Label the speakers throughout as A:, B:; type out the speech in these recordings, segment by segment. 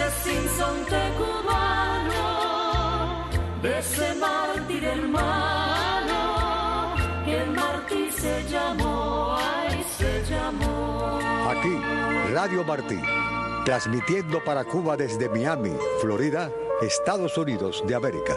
A: ese sinsonte cubano, de ese mártir hermano, que el mártir se llamó, ay, se llamó.
B: Aquí, Radio Martí, transmitiendo para Cuba desde Miami, Florida, Estados Unidos de América.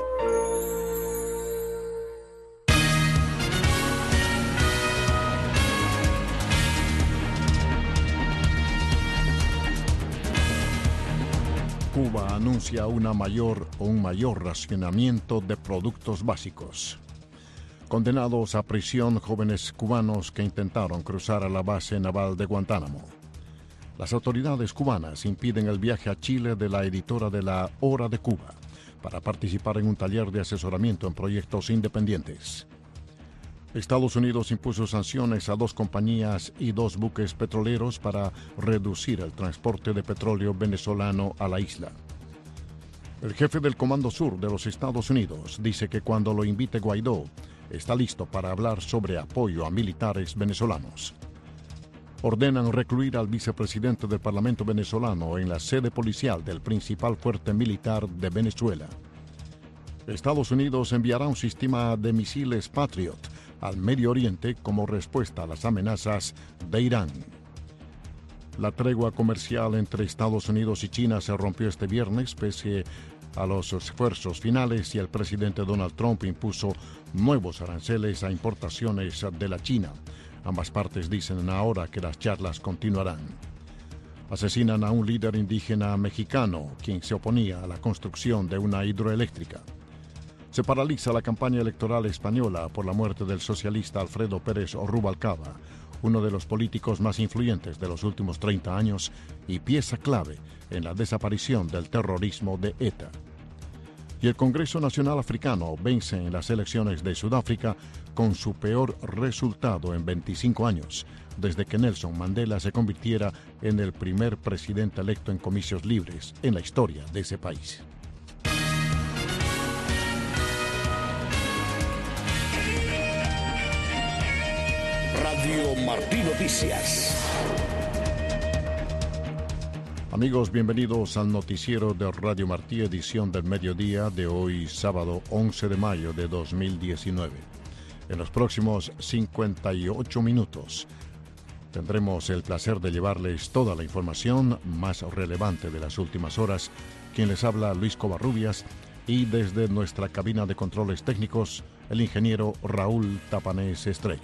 C: Cuba anuncia un mayor racionamiento de productos básicos. Condenados a prisión jóvenes cubanos que intentaron cruzar a la base naval de Guantánamo. Las autoridades cubanas impiden el viaje a Chile de la editora de La Hora de Cuba para participar en un taller de asesoramiento en proyectos independientes. Estados Unidos impuso sanciones a 2 compañías y 2 buques petroleros para reducir el transporte de petróleo venezolano a la isla. El jefe del Comando Sur de los Estados Unidos dice que cuando lo invite Guaidó, está listo para hablar sobre apoyo a militares venezolanos. Ordenan recluir al vicepresidente del Parlamento venezolano en la sede policial del principal fuerte militar de Venezuela. Estados Unidos enviará un sistema de misiles Patriot al Medio Oriente como respuesta a las amenazas de Irán. La tregua comercial entre Estados Unidos y China se rompió este viernes pese a los esfuerzos finales y el presidente Donald Trump impuso nuevos aranceles a importaciones de la China. Ambas partes dicen ahora que las charlas continuarán. Asesinan a un líder indígena mexicano, quien se oponía a la construcción de una hidroeléctrica. Se paraliza la campaña electoral española por la muerte del socialista Alfredo Pérez Rubalcaba, uno de los políticos más influyentes de los últimos 30 años y pieza clave en la desaparición del terrorismo de ETA. Y el Congreso Nacional Africano vence en las elecciones de Sudáfrica con su peor resultado en 25 años, desde que Nelson Mandela se convirtiera en el primer presidente electo en comicios libres en la historia de ese país.
D: Radio Martí Noticias.
C: Amigos, bienvenidos al noticiero de Radio Martí, edición del mediodía de hoy, sábado 11 de mayo de 2019. En los próximos 58 minutos tendremos el placer de llevarles toda la información más relevante de las últimas horas. Quien les habla, Luis Covarrubias, y desde nuestra cabina de controles técnicos, el ingeniero Raúl Tapanés Estrella.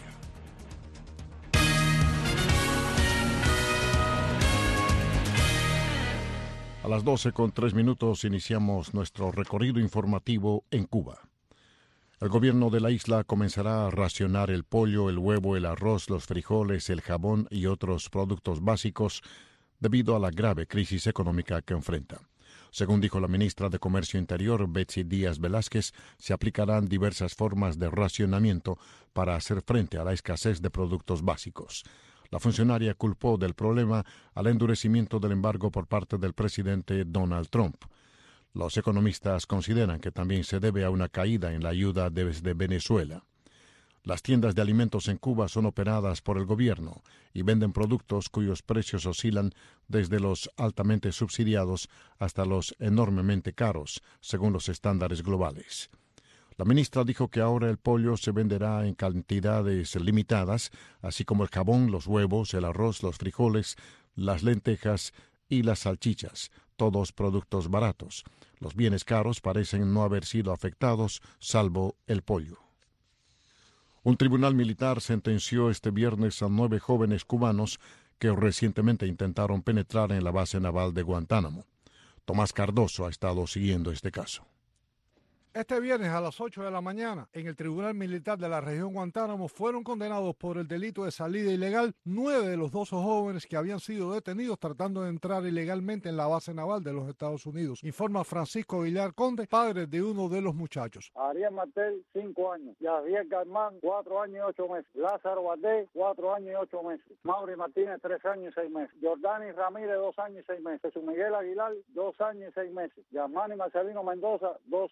C: A las 12:03 iniciamos nuestro recorrido informativo en Cuba. El gobierno de la isla comenzará a racionar el pollo, el huevo, el arroz, los frijoles, el jabón y otros productos básicos debido a la grave crisis económica que enfrenta. Según dijo la ministra de Comercio Interior, Betsy Díaz Velázquez, se aplicarán diversas formas de racionamiento para hacer frente a la escasez de productos básicos. La funcionaria culpó del problema al endurecimiento del embargo por parte del presidente Donald Trump. Los economistas consideran que también se debe a una caída en la ayuda desde Venezuela. Las tiendas de alimentos en Cuba son operadas por el gobierno y venden productos cuyos precios oscilan desde los altamente subsidiados hasta los enormemente caros, según los estándares globales. La ministra dijo que ahora el pollo se venderá en cantidades limitadas, así como el jabón, los huevos, el arroz, los frijoles, las lentejas y las salchichas, todos productos baratos. Los bienes caros parecen no haber sido afectados, salvo el pollo. Un tribunal militar sentenció este viernes a 9 jóvenes cubanos que recientemente intentaron penetrar en la base naval de Guantánamo. Tomás Cardoso ha estado siguiendo este caso.
E: Este viernes a las 8 de la mañana, en el Tribunal Militar de la región Guantánamo, fueron condenados por el delito de salida ilegal 9 de los 12 jóvenes que habían sido detenidos tratando de entrar ilegalmente en la base naval de los Estados Unidos. Informa Francisco Aguilar Conde, padre de uno de los muchachos.
F: Ariel Martel, 5 años. Javier Galmán, 4 años y 8 meses. Lázaro Valdés, 4 años y 8 meses. Mauri Martínez, 3 años y 6 meses. Jordani Ramírez, 2 años y 6 meses. Jesús Miguel Aguilar, 2 años y 6 meses. Yasmani Marcelino Mendoza, 2 años y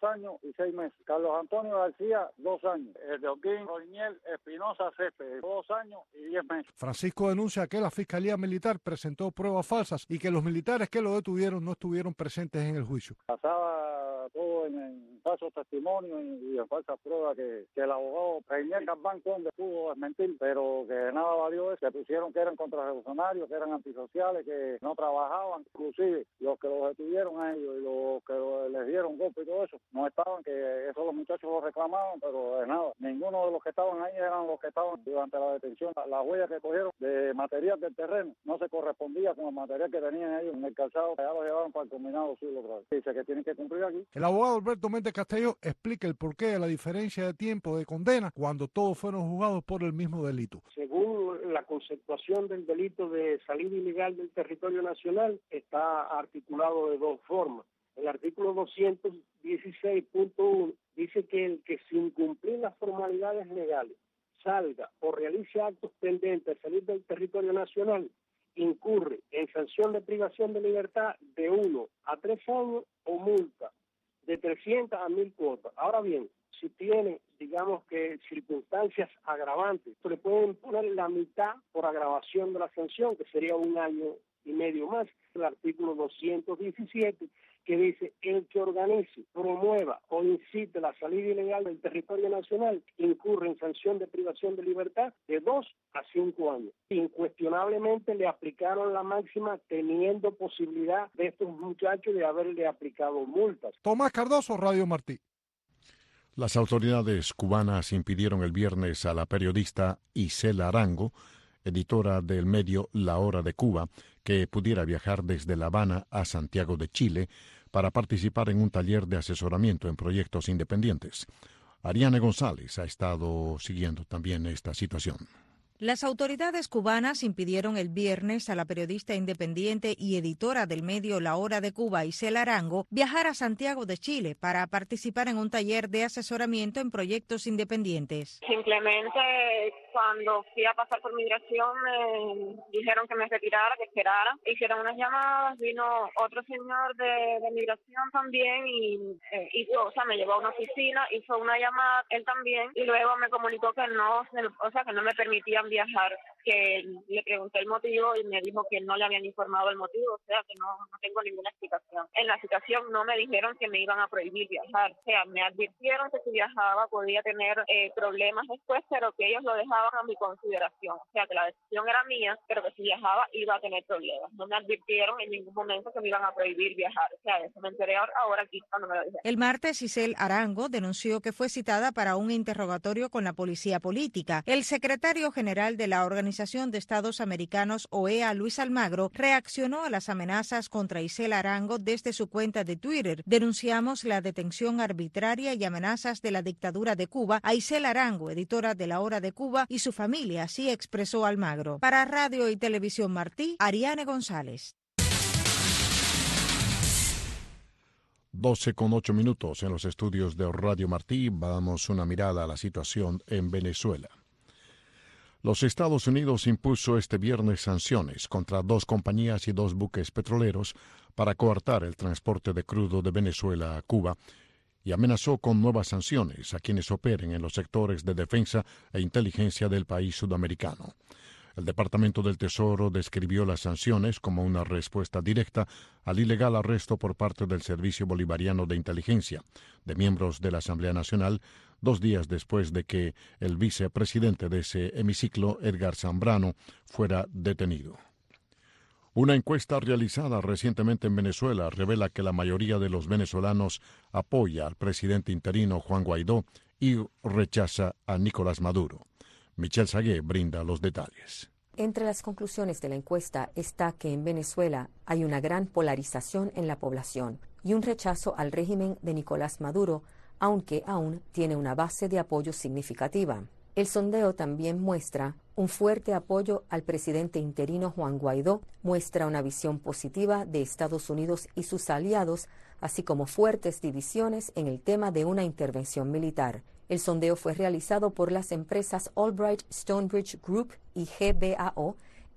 F: 16 meses. Carlos Antonio García, 2 años. El de Oquín Roñel Espinosa Céspedes, 2 años y 10 meses.
E: Francisco denuncia que la Fiscalía Militar presentó pruebas falsas y que los militares que lo detuvieron no estuvieron presentes en el juicio.
F: Pasaba todo en falsos testimonios y en falsas pruebas que el abogado Reinier Garbán Conde pudo desmentir, pero que nada valió eso. Se pusieron que eran contrarrevolucionarios, que eran antisociales, que no trabajaban. Inclusive los que los detuvieron a ellos y los que les dieron golpe y todo eso, no estaban, que eso los muchachos lo reclamaban, pero de nada. Ninguno de los que estaban ahí eran los que estaban durante la detención. La huella que cogieron de material del terreno no se correspondía con el material que tenían ellos en el calzado, ya lo llevaban para el combinado sur otra vez. Dice que tienen que cumplir aquí.
E: El abogado Alberto Méndez Castelló explica el porqué de la diferencia de tiempo de condena cuando todos fueron juzgados por el mismo delito.
G: Según la conceptuación del delito de salida ilegal del territorio nacional, está articulado de 2 formas. El artículo 216.1 dice que el que sin cumplir las formalidades legales salga o realice actos tendentes a salir del territorio nacional incurre en sanción de privación de libertad de 1 a 3 años o multa de 300 a 1.000 cuotas. Ahora bien, si tiene, digamos que circunstancias agravantes, le pueden poner la mitad por agravación de la sanción, que sería 1 año y medio más. El artículo 217, que dice: el que organice, promueva o incite la salida ilegal del territorio nacional incurre en sanción de privación de libertad de 2 a 5 años. Incuestionablemente le aplicaron la máxima, teniendo posibilidad de estos muchachos de haberle aplicado multas.
E: Tomás Cardoso, Radio Martí.
C: Las autoridades cubanas impidieron el viernes a la periodista Isela Arango, editora del medio La Hora de Cuba, que pudiera viajar desde La Habana a Santiago de Chile para participar en un taller de asesoramiento en proyectos independientes. Ariane González ha estado siguiendo también esta situación.
H: Las autoridades cubanas impidieron el viernes a la periodista independiente y editora del medio La Hora de Cuba, Isela Arango, viajar a Santiago de Chile para participar en un taller de asesoramiento en proyectos independientes.
I: Simplemente cuando fui a pasar por migración me dijeron que me retirara, que esperara. Hicieron unas llamadas, vino otro señor de migración también y me llevó a una oficina, hizo una llamada, él también, y luego me comunicó que no me permitían viajar, que le pregunté el motivo y me dijo que no le habían informado el motivo, o sea que no tengo ninguna explicación. En la citación no me dijeron que me iban a prohibir viajar, o sea, me advirtieron que si viajaba podía tener problemas después, pero que ellos lo dejaban a mi consideración, o sea que la decisión era mía, pero que si viajaba iba a tener problemas. No me advirtieron en ningún momento que me iban a prohibir viajar, o sea, eso me enteré ahora aquí cuando me lo dijeron.
H: El martes, Isela Arango denunció que fue citada para un interrogatorio con la policía política. El secretario general de la Organización de Estados Americanos, OEA, Luis Almagro, reaccionó a las amenazas contra Isela Arango desde su cuenta de Twitter. Denunciamos la detención arbitraria y amenazas de la dictadura de Cuba a Isela Arango, editora de La Hora de Cuba, y su familia, así expresó Almagro. Para Radio y Televisión Martí, Ariane González.
C: 12:08 en los estudios de Radio Martí. Damos una mirada a la situación en Venezuela. Los Estados Unidos impuso este viernes sanciones contra 2 compañías y 2 buques petroleros para coartar el transporte de crudo de Venezuela a Cuba y amenazó con nuevas sanciones a quienes operen en los sectores de defensa e inteligencia del país sudamericano. El Departamento del Tesoro describió las sanciones como una respuesta directa al ilegal arresto por parte del Servicio Bolivariano de Inteligencia de miembros de la Asamblea Nacional 2 días después de que el vicepresidente de ese hemiciclo, Edgar Zambrano, fuera detenido. Una encuesta realizada recientemente en Venezuela revela que la mayoría de los venezolanos apoya al presidente interino Juan Guaidó y rechaza a Nicolás Maduro. Michelle Sagué brinda los detalles.
J: Entre las conclusiones de la encuesta está que en Venezuela hay una gran polarización en la población y un rechazo al régimen de Nicolás Maduro, aunque aún tiene una base de apoyo significativa. El sondeo también muestra un fuerte apoyo al presidente interino Juan Guaidó, muestra una visión positiva de Estados Unidos y sus aliados, así como fuertes divisiones en el tema de una intervención militar. El sondeo fue realizado por las empresas Albright Stonebridge Group y GBAO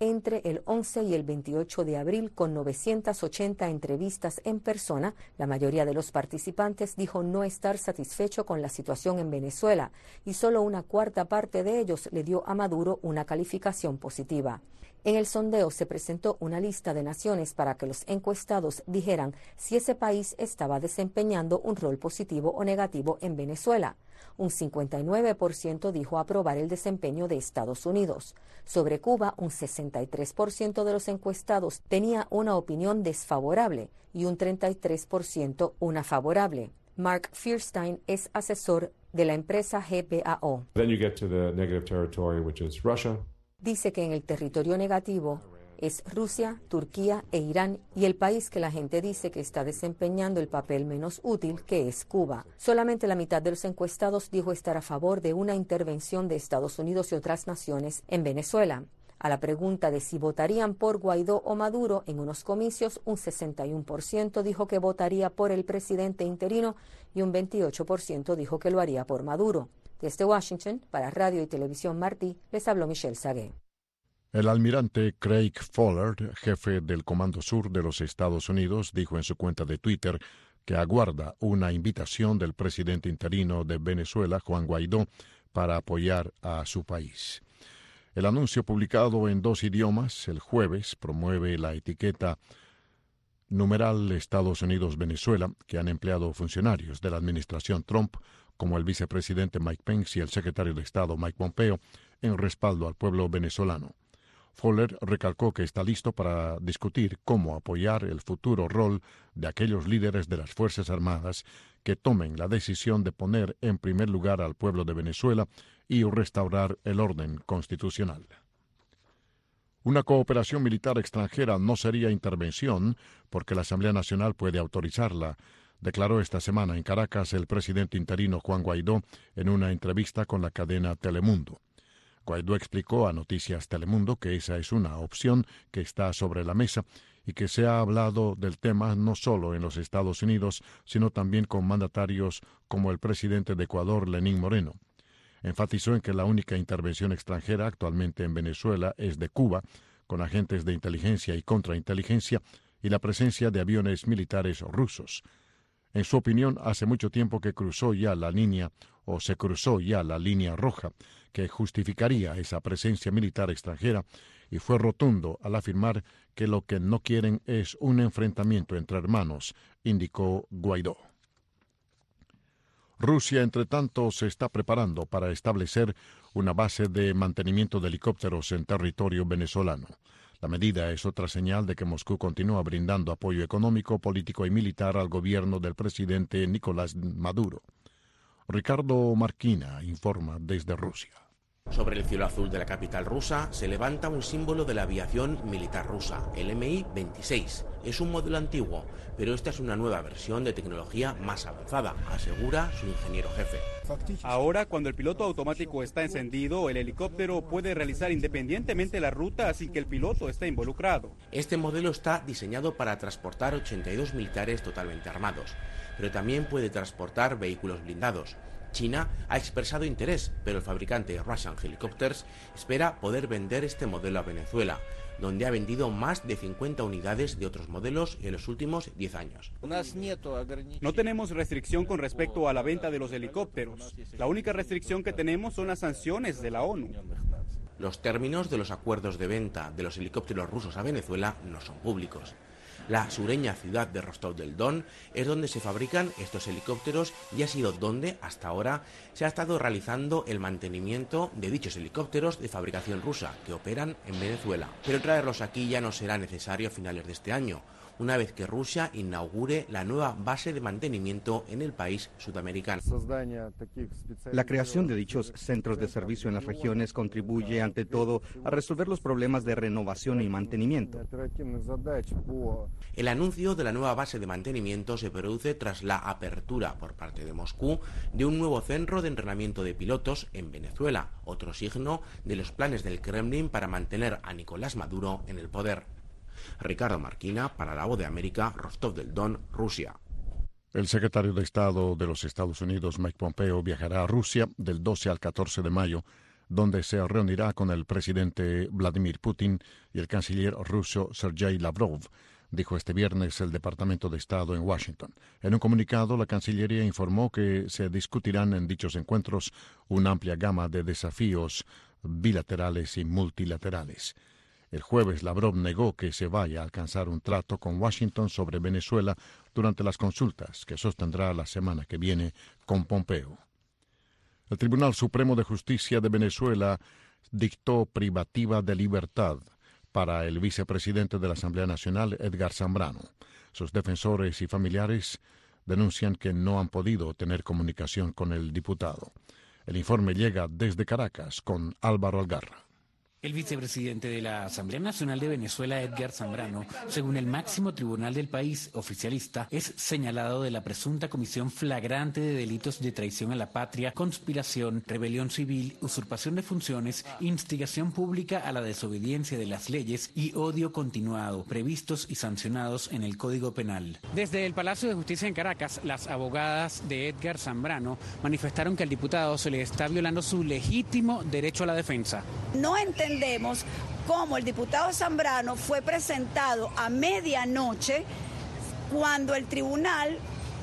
J: entre el 11 y el 28 de abril con 980 entrevistas en persona. La mayoría de los participantes dijo no estar satisfecho con la situación en Venezuela y solo una cuarta parte de ellos le dio a Maduro una calificación positiva. En el sondeo se presentó una lista de naciones para que los encuestados dijeran si ese país estaba desempeñando un rol positivo o negativo en Venezuela. Un 59% dijo aprobar el desempeño de Estados Unidos. Sobre Cuba, un 63% de los encuestados tenía una opinión desfavorable y un 33% una favorable. Mark Fierstein es asesor de la empresa GBAO.
K: Then you get to the negative territory, which is Russia.
J: Dice que en el territorio negativo es Rusia, Turquía e Irán, y el país que la gente dice que está desempeñando el papel menos útil, que es Cuba. Solamente la mitad de los encuestados dijo estar a favor de una intervención de Estados Unidos y otras naciones en Venezuela. A la pregunta de si votarían por Guaidó o Maduro en unos comicios, un 61% dijo que votaría por el presidente interino y un 28% dijo que lo haría por Maduro. Desde Washington, para Radio y Televisión Martí, les habló Michelle Sagué.
C: El almirante Craig Fowler, jefe del Comando Sur de los Estados Unidos, dijo en su cuenta de Twitter que aguarda una invitación del presidente interino de Venezuela, Juan Guaidó, para apoyar a su país. El anuncio, publicado en 2 idiomas el jueves, promueve la etiqueta numeral Estados Unidos-Venezuela que han empleado funcionarios de la administración Trump, como el vicepresidente Mike Pence y el secretario de Estado Mike Pompeo, en respaldo al pueblo venezolano. Fowler recalcó que está listo para discutir cómo apoyar el futuro rol de aquellos líderes de las Fuerzas Armadas que tomen la decisión de poner en primer lugar al pueblo de Venezuela y restaurar el orden constitucional. Una cooperación militar extranjera no sería intervención porque la Asamblea Nacional puede autorizarla, declaró esta semana en Caracas el presidente interino Juan Guaidó en una entrevista con la cadena Telemundo. Guaidó explicó a Noticias Telemundo que esa es una opción que está sobre la mesa y que se ha hablado del tema no solo en los Estados Unidos, sino también con mandatarios como el presidente de Ecuador, Lenín Moreno. Enfatizó en que la única intervención extranjera actualmente en Venezuela es de Cuba, con agentes de inteligencia y contrainteligencia y la presencia de aviones militares rusos. En su opinión, hace mucho tiempo que se cruzó ya la línea roja que justificaría esa presencia militar extranjera, y fue rotundo al afirmar que lo que no quieren es un enfrentamiento entre hermanos, indicó Guaidó. Rusia, entre tanto, se está preparando para establecer una base de mantenimiento de helicópteros en territorio venezolano. La medida es otra señal de que Moscú continúa brindando apoyo económico, político y militar al gobierno del presidente Nicolás Maduro. Ricardo Marquina informa desde Rusia.
L: Sobre el cielo azul de la capital rusa se levanta un símbolo de la aviación militar rusa, el Mi-26. Es un modelo antiguo, pero esta es una nueva versión de tecnología más avanzada, asegura su ingeniero jefe.
M: Ahora, cuando el piloto automático está encendido, el helicóptero puede realizar independientemente la ruta sin que el piloto esté involucrado.
L: Este modelo está diseñado para transportar 82 militares totalmente armados, pero también puede transportar vehículos blindados. China ha expresado interés, pero el fabricante Russian Helicopters espera poder vender este modelo a Venezuela, donde ha vendido más de 50 unidades de otros modelos en los últimos 10 años.
M: No tenemos restricción con respecto a la venta de los helicópteros. La única restricción que tenemos son las sanciones de la ONU.
L: Los términos de los acuerdos de venta de los helicópteros rusos a Venezuela no son públicos. La sureña ciudad de Rostov del Don es donde se fabrican estos helicópteros y ha sido donde, hasta ahora, se ha estado realizando el mantenimiento de dichos helicópteros de fabricación rusa que operan en Venezuela. Pero traerlos aquí ya no será necesario a finales de este año, una vez que Rusia inaugure la nueva base de mantenimiento en el país sudamericano.
N: La creación de dichos centros de servicio en las regiones contribuye ante todo a resolver los problemas de renovación y mantenimiento.
L: El anuncio de la nueva base de mantenimiento se produce tras la apertura por parte de Moscú de un nuevo centro de entrenamiento de pilotos en Venezuela, otro signo de los planes del Kremlin para mantener a Nicolás Maduro en el poder. Ricardo Marquina, para La Voz de América, Rostov del Don, Rusia.
C: El secretario de Estado de los Estados Unidos, Mike Pompeo, viajará a Rusia del 12 al 14 de mayo, donde se reunirá con el presidente Vladimir Putin y el canciller ruso Sergei Lavrov, dijo este viernes el Departamento de Estado en Washington. En un comunicado, la Cancillería informó que se discutirán en dichos encuentros una amplia gama de desafíos bilaterales y multilaterales. El jueves, Lavrov negó que se vaya a alcanzar un trato con Washington sobre Venezuela durante las consultas que sostendrá la semana que viene con Pompeo. El Tribunal Supremo de Justicia de Venezuela dictó privativa de libertad para el vicepresidente de la Asamblea Nacional, Edgar Zambrano. Sus defensores y familiares denuncian que no han podido tener comunicación con el diputado. El informe llega desde Caracas con Álvaro Algarra.
O: El vicepresidente de la Asamblea Nacional de Venezuela, Edgar Zambrano, según el máximo tribunal del país oficialista, es señalado de la presunta comisión flagrante de delitos de traición a la patria, conspiración, rebelión civil, usurpación de funciones, instigación pública a la desobediencia de las leyes y odio continuado, previstos y sancionados en el Código Penal. Desde el Palacio de Justicia en Caracas, las abogadas de Edgar Zambrano manifestaron que al diputado se le está violando su legítimo derecho a la defensa.
P: No entendemos cómo el diputado Zambrano fue presentado a medianoche cuando el tribunal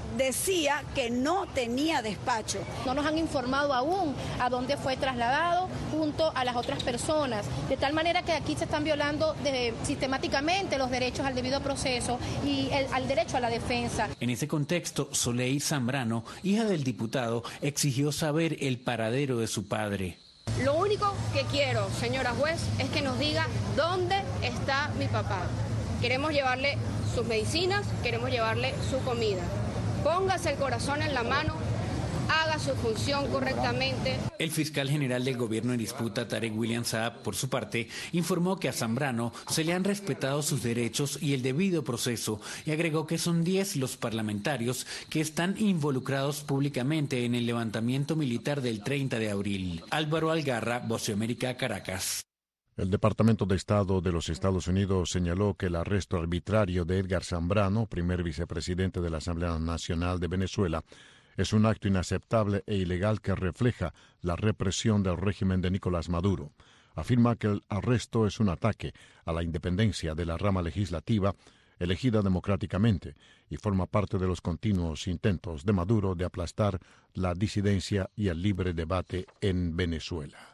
P: decía que no tenía despacho.
Q: No nos han informado aún a dónde fue trasladado junto a las otras personas, de tal manera que aquí se están violando sistemáticamente los derechos al debido proceso y al derecho a la defensa.
O: En ese contexto, Soleil Zambrano, hija del diputado, exigió saber el paradero de su padre.
R: Lo único que quiero, señora juez, es que nos diga dónde está mi papá. Queremos llevarle sus medicinas, queremos llevarle su comida. Póngase el corazón en la mano, haga su función correctamente.
O: El fiscal general del gobierno en disputa, Tarek William Saab, por su parte, informó que a Zambrano se le han respetado sus derechos y el debido proceso y agregó que son 10 los parlamentarios que están involucrados públicamente en el levantamiento militar del 30 de abril. Álvaro Algarra, Voz de América, Caracas.
C: El Departamento de Estado de los Estados Unidos señaló que el arresto arbitrario de Edgar Zambrano, primer vicepresidente de la Asamblea Nacional de Venezuela, es un acto inaceptable e ilegal que refleja la represión del régimen de Nicolás Maduro. Afirma que el arresto es un ataque a la independencia de la rama legislativa elegida democráticamente y forma parte de los continuos intentos de Maduro de aplastar la disidencia y el libre debate en Venezuela.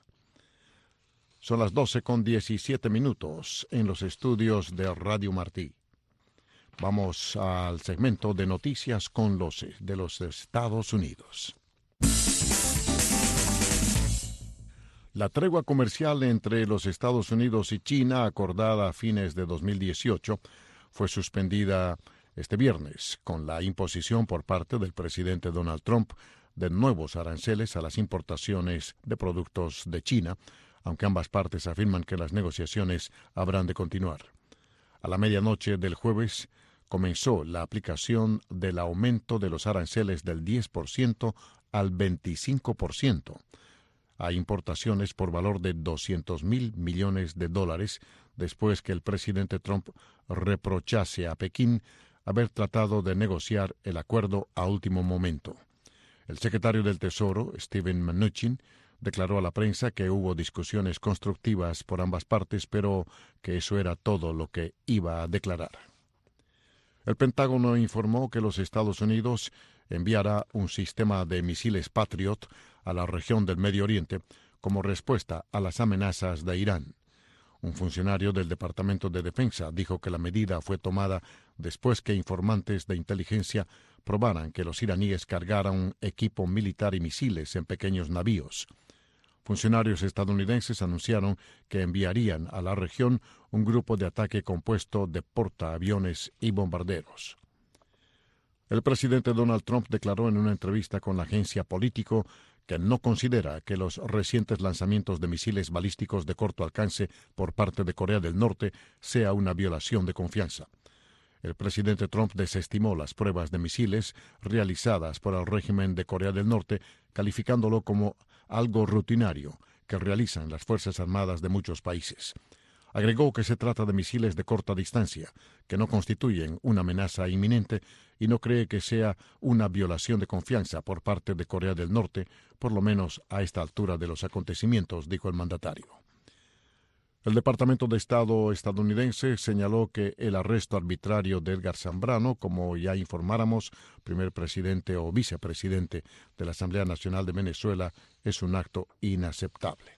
C: Son las 12:17 en los estudios de Radio Martí. Vamos al segmento de noticias con de los Estados Unidos. La tregua comercial entre los Estados Unidos y China, acordada a fines de 2018, fue suspendida este viernes con la imposición por parte del presidente Donald Trump de nuevos aranceles a las importaciones de productos de China, aunque ambas partes afirman que las negociaciones habrán de continuar. A la medianoche del jueves comenzó la aplicación del aumento de los aranceles del 10% al 25% a importaciones por valor de $200.000 millones después que el presidente Trump reprochase a Pekín haber tratado de negociar el acuerdo a último momento. El secretario del Tesoro, Steven Mnuchin, declaró a la prensa que hubo discusiones constructivas por ambas partes, pero que eso era todo lo que iba a declarar. El Pentágono informó que los Estados Unidos enviará un sistema de misiles Patriot a la región del Medio Oriente como respuesta a las amenazas de Irán. Un funcionario del Departamento de Defensa dijo que la medida fue tomada después que informantes de inteligencia probaran que los iraníes cargaron equipo militar y misiles en pequeños navíos. Funcionarios estadounidenses anunciaron que enviarían a la región un grupo de ataque compuesto de portaaviones y bombarderos. El presidente Donald Trump declaró en una entrevista con la agencia Político que no considera que los recientes lanzamientos de misiles balísticos de corto alcance por parte de Corea del Norte sea una violación de confianza. El presidente Trump desestimó las pruebas de misiles realizadas por el régimen de Corea del Norte, calificándolo como algo rutinario que realizan las Fuerzas Armadas de muchos países. Agregó que se trata de misiles de corta distancia, que no constituyen una amenaza inminente y no cree que sea una violación de confianza por parte de Corea del Norte, por lo menos a esta altura de los acontecimientos, dijo el mandatario. El Departamento de Estado estadounidense señaló que el arresto arbitrario de Edgar Zambrano, como ya informáramos, primer presidente o vicepresidente de la Asamblea Nacional de Venezuela, es un acto inaceptable.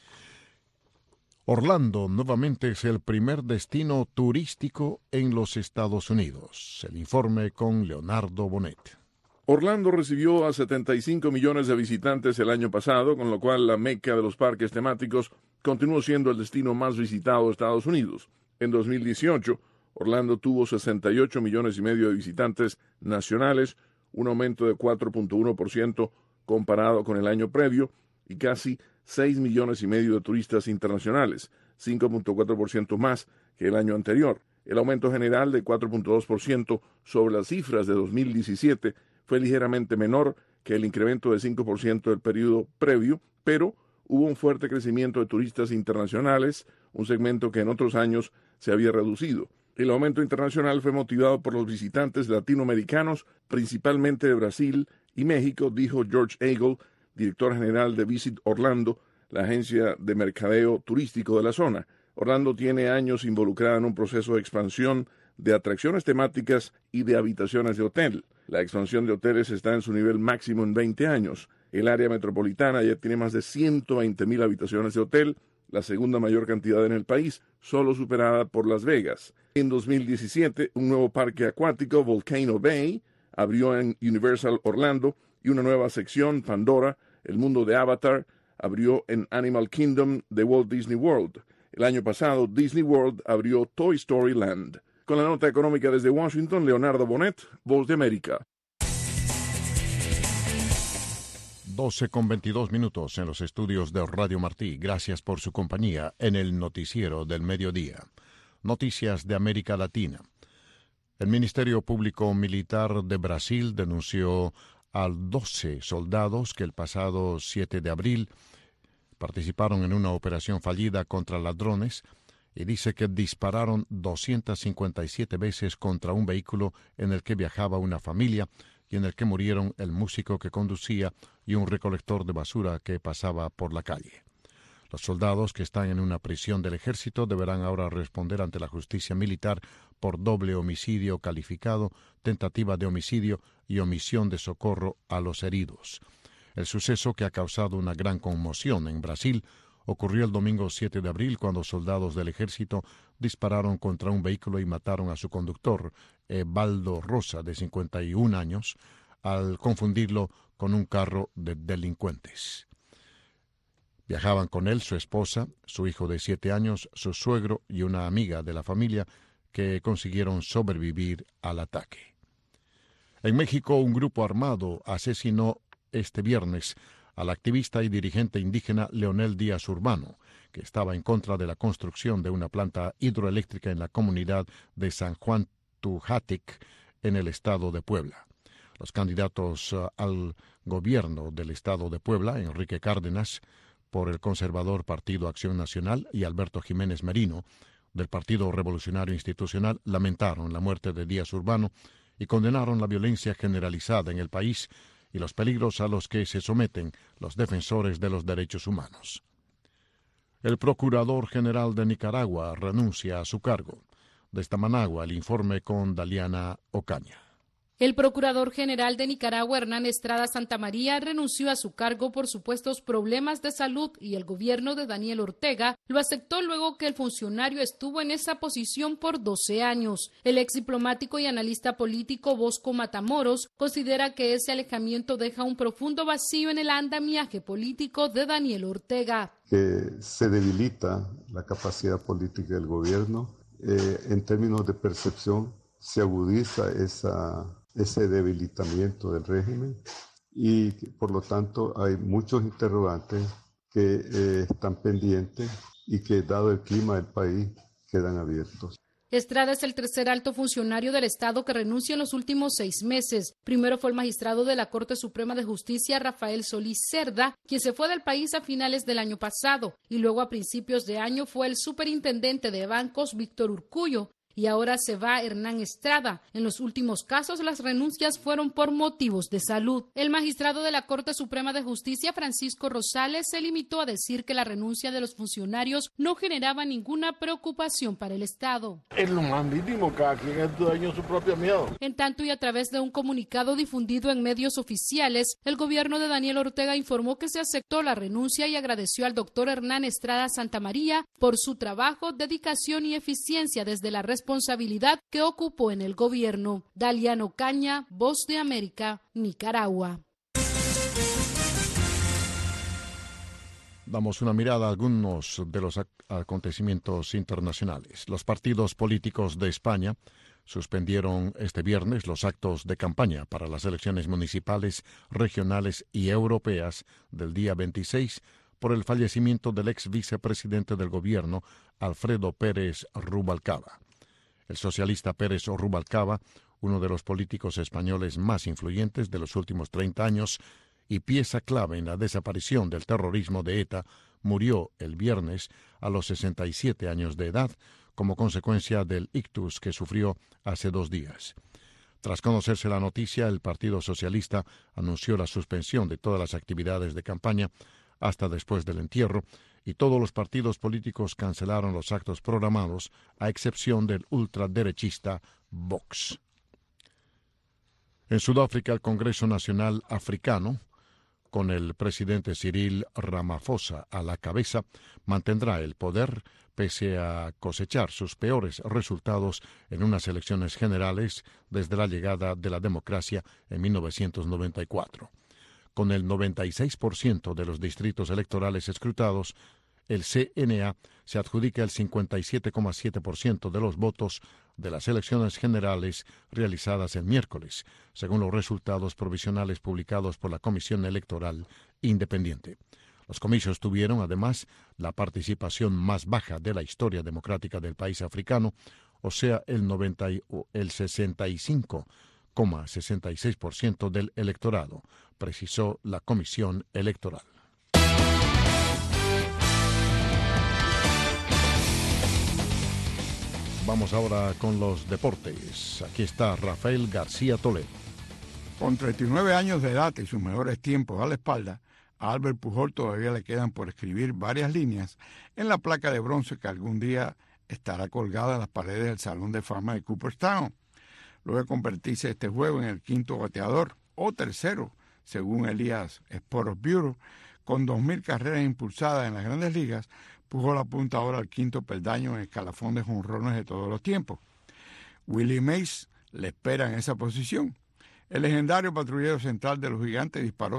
C: Orlando nuevamente es el primer destino turístico en los Estados Unidos. El informe con Leonardo Bonet.
S: Orlando recibió a 75 millones de visitantes el año pasado, con lo cual la meca de los parques temáticos continuó siendo el destino más visitado de Estados Unidos. En 2018, Orlando tuvo 68 millones y medio de visitantes nacionales, un aumento de 4.1% comparado con el año previo, y casi 6 millones y medio de turistas internacionales, 5.4% más que el año anterior. El aumento general de 4.2% sobre las cifras de 2017 fue ligeramente menor que el incremento de 5% del periodo previo, pero hubo un fuerte crecimiento de turistas internacionales, un segmento que en otros años se había reducido. El aumento internacional fue motivado por los visitantes latinoamericanos, principalmente de Brasil y México, dijo George Eagle, director general de Visit Orlando, la agencia de mercadeo turístico de la zona. Orlando tiene años involucrada en un proceso de expansión de atracciones temáticas y de habitaciones de hotel. La expansión de hoteles está en su nivel máximo en 20 años. El área metropolitana ya tiene más de 120,000 habitaciones de hotel, la segunda mayor cantidad en el país, solo superada por Las Vegas. En 2017, un nuevo parque acuático, Volcano Bay, abrió en Universal Orlando y una nueva sección, Pandora, el mundo de Avatar, abrió en Animal Kingdom de Walt Disney World. El año pasado, Disney World abrió Toy Story Land. Con la nota económica desde Washington, Leonardo Bonet, Voz de América.
C: 12:22 en los estudios de Radio Martí. Gracias por su compañía en el noticiero del mediodía. Noticias de América Latina. El Ministerio Público Militar de Brasil denunció a 12 soldados que el pasado 7 de abril participaron en una operación fallida contra ladrones y dice que dispararon 257 veces contra un vehículo en el que viajaba una familia y en el que murieron el músico que conducía y un recolector de basura que pasaba por la calle. Los soldados que están en una prisión del ejército deberán ahora responder ante la justicia militar por doble homicidio calificado, tentativa de homicidio y omisión de socorro a los heridos. El suceso, que ha causado una gran conmoción en Brasil, ocurrió el domingo 7 de abril cuando soldados del ejército dispararon contra un vehículo y mataron a su conductor, Evaldo Rosa, de 51 años, al confundirlo con un carro de delincuentes. Viajaban con él su esposa, su hijo de 7 años, su suegro y una amiga de la familia que consiguieron sobrevivir al ataque. En México, un grupo armado asesinó este viernes al activista y dirigente indígena Leonel Díaz Urbano, que estaba en contra de la construcción de una planta hidroeléctrica en la comunidad de San Juan Tujatec, en el estado de Puebla. Los candidatos al gobierno del estado de Puebla, Enrique Cárdenas, por el conservador Partido Acción Nacional, y Alberto Jiménez Merino, del Partido Revolucionario Institucional, lamentaron la muerte de Díaz Urbano y condenaron la violencia generalizada en el país y los peligros a los que se someten los defensores de los derechos humanos. El Procurador General de Nicaragua renuncia a su cargo. Desde Managua, el informe con Daliana Ocaña.
T: El Procurador General de Nicaragua, Hernán Estrada Santamaría, renunció a su cargo por supuestos problemas de salud y el gobierno de Daniel Ortega lo aceptó luego que el funcionario estuvo en esa posición por 12 años. El ex diplomático y analista político Bosco Matamoros considera que ese alejamiento deja un profundo vacío en el andamiaje político de Daniel Ortega.
U: Que se debilita la capacidad política del gobierno. En términos de percepción, se agudiza ese debilitamiento del régimen y por lo tanto hay muchos interrogantes que están pendientes y que, dado el clima del país, quedan abiertos.
T: Estrada es el tercer alto funcionario del Estado que renuncia en los últimos 6 meses. Primero fue el magistrado de la Corte Suprema de Justicia, Rafael Solís Cerda, quien se fue del país a finales del año pasado, y luego a principios de año fue el superintendente de bancos, Víctor Urcullo, y ahora se va Hernán Estrada. En los últimos casos, las renuncias fueron por motivos de salud. El magistrado de la Corte Suprema de Justicia, Francisco Rosales, se limitó a decir que la renuncia de los funcionarios no generaba ninguna preocupación para el Estado.
A: Es lo más mínimo, cada quien es dueño de su propio miedo.
T: En tanto, y a través de un comunicado difundido en medios oficiales, el gobierno de Daniel Ortega informó que se aceptó la renuncia y agradeció al doctor Hernán Estrada Santamaría por su trabajo, dedicación y eficiencia desde la responsabilidad que ocupó en el gobierno. Daliano Caña, Voz de América, Nicaragua.
C: Damos una mirada a algunos de los acontecimientos internacionales. Los partidos políticos de España suspendieron este viernes los actos de campaña para las elecciones municipales, regionales y europeas del día 26 por el fallecimiento del ex vicepresidente del gobierno, Alfredo Pérez Rubalcaba. El socialista Pérez Rubalcaba, uno de los políticos españoles más influyentes de los últimos 30 años y pieza clave en la desaparición del terrorismo de ETA, murió el viernes a los 67 años de edad como consecuencia del ictus que sufrió hace 2 días. Tras conocerse la noticia, el Partido Socialista anunció la suspensión de todas las actividades de campaña hasta después del entierro, y todos los partidos políticos cancelaron los actos programados, a excepción del ultraderechista Vox. En Sudáfrica, el Congreso Nacional Africano, con el presidente Cyril Ramaphosa a la cabeza, mantendrá el poder pese a cosechar sus peores resultados en unas elecciones generales desde la llegada de la democracia en 1994. Con el 96% de los distritos electorales escrutados, el CNA se adjudica el 57,7% de los votos de las elecciones generales realizadas el miércoles, según los resultados provisionales publicados por la Comisión Electoral Independiente. Los comicios tuvieron, además, la participación más baja de la historia democrática del país africano, o sea, el 65,66% del electorado, precisó la Comisión Electoral. Vamos ahora con los deportes. Aquí está Rafael García Toledo.
V: Con 39 años de edad y sus mejores tiempos a la espalda, a Albert Pujol todavía le quedan por escribir varias líneas en la placa de bronce que algún día estará colgada en las paredes del Salón de Fama de Cooperstown. Luego de convertirse este juego en el 5º bateador, o tercero, según Elias Sports Bureau, con 2,000 carreras impulsadas en las Grandes Ligas, Pujol apunta ahora al 5º peldaño en el escalafón de jonrones de todos los tiempos. Willie Mays le espera en esa posición. El legendario patrullero central de los Gigantes disparó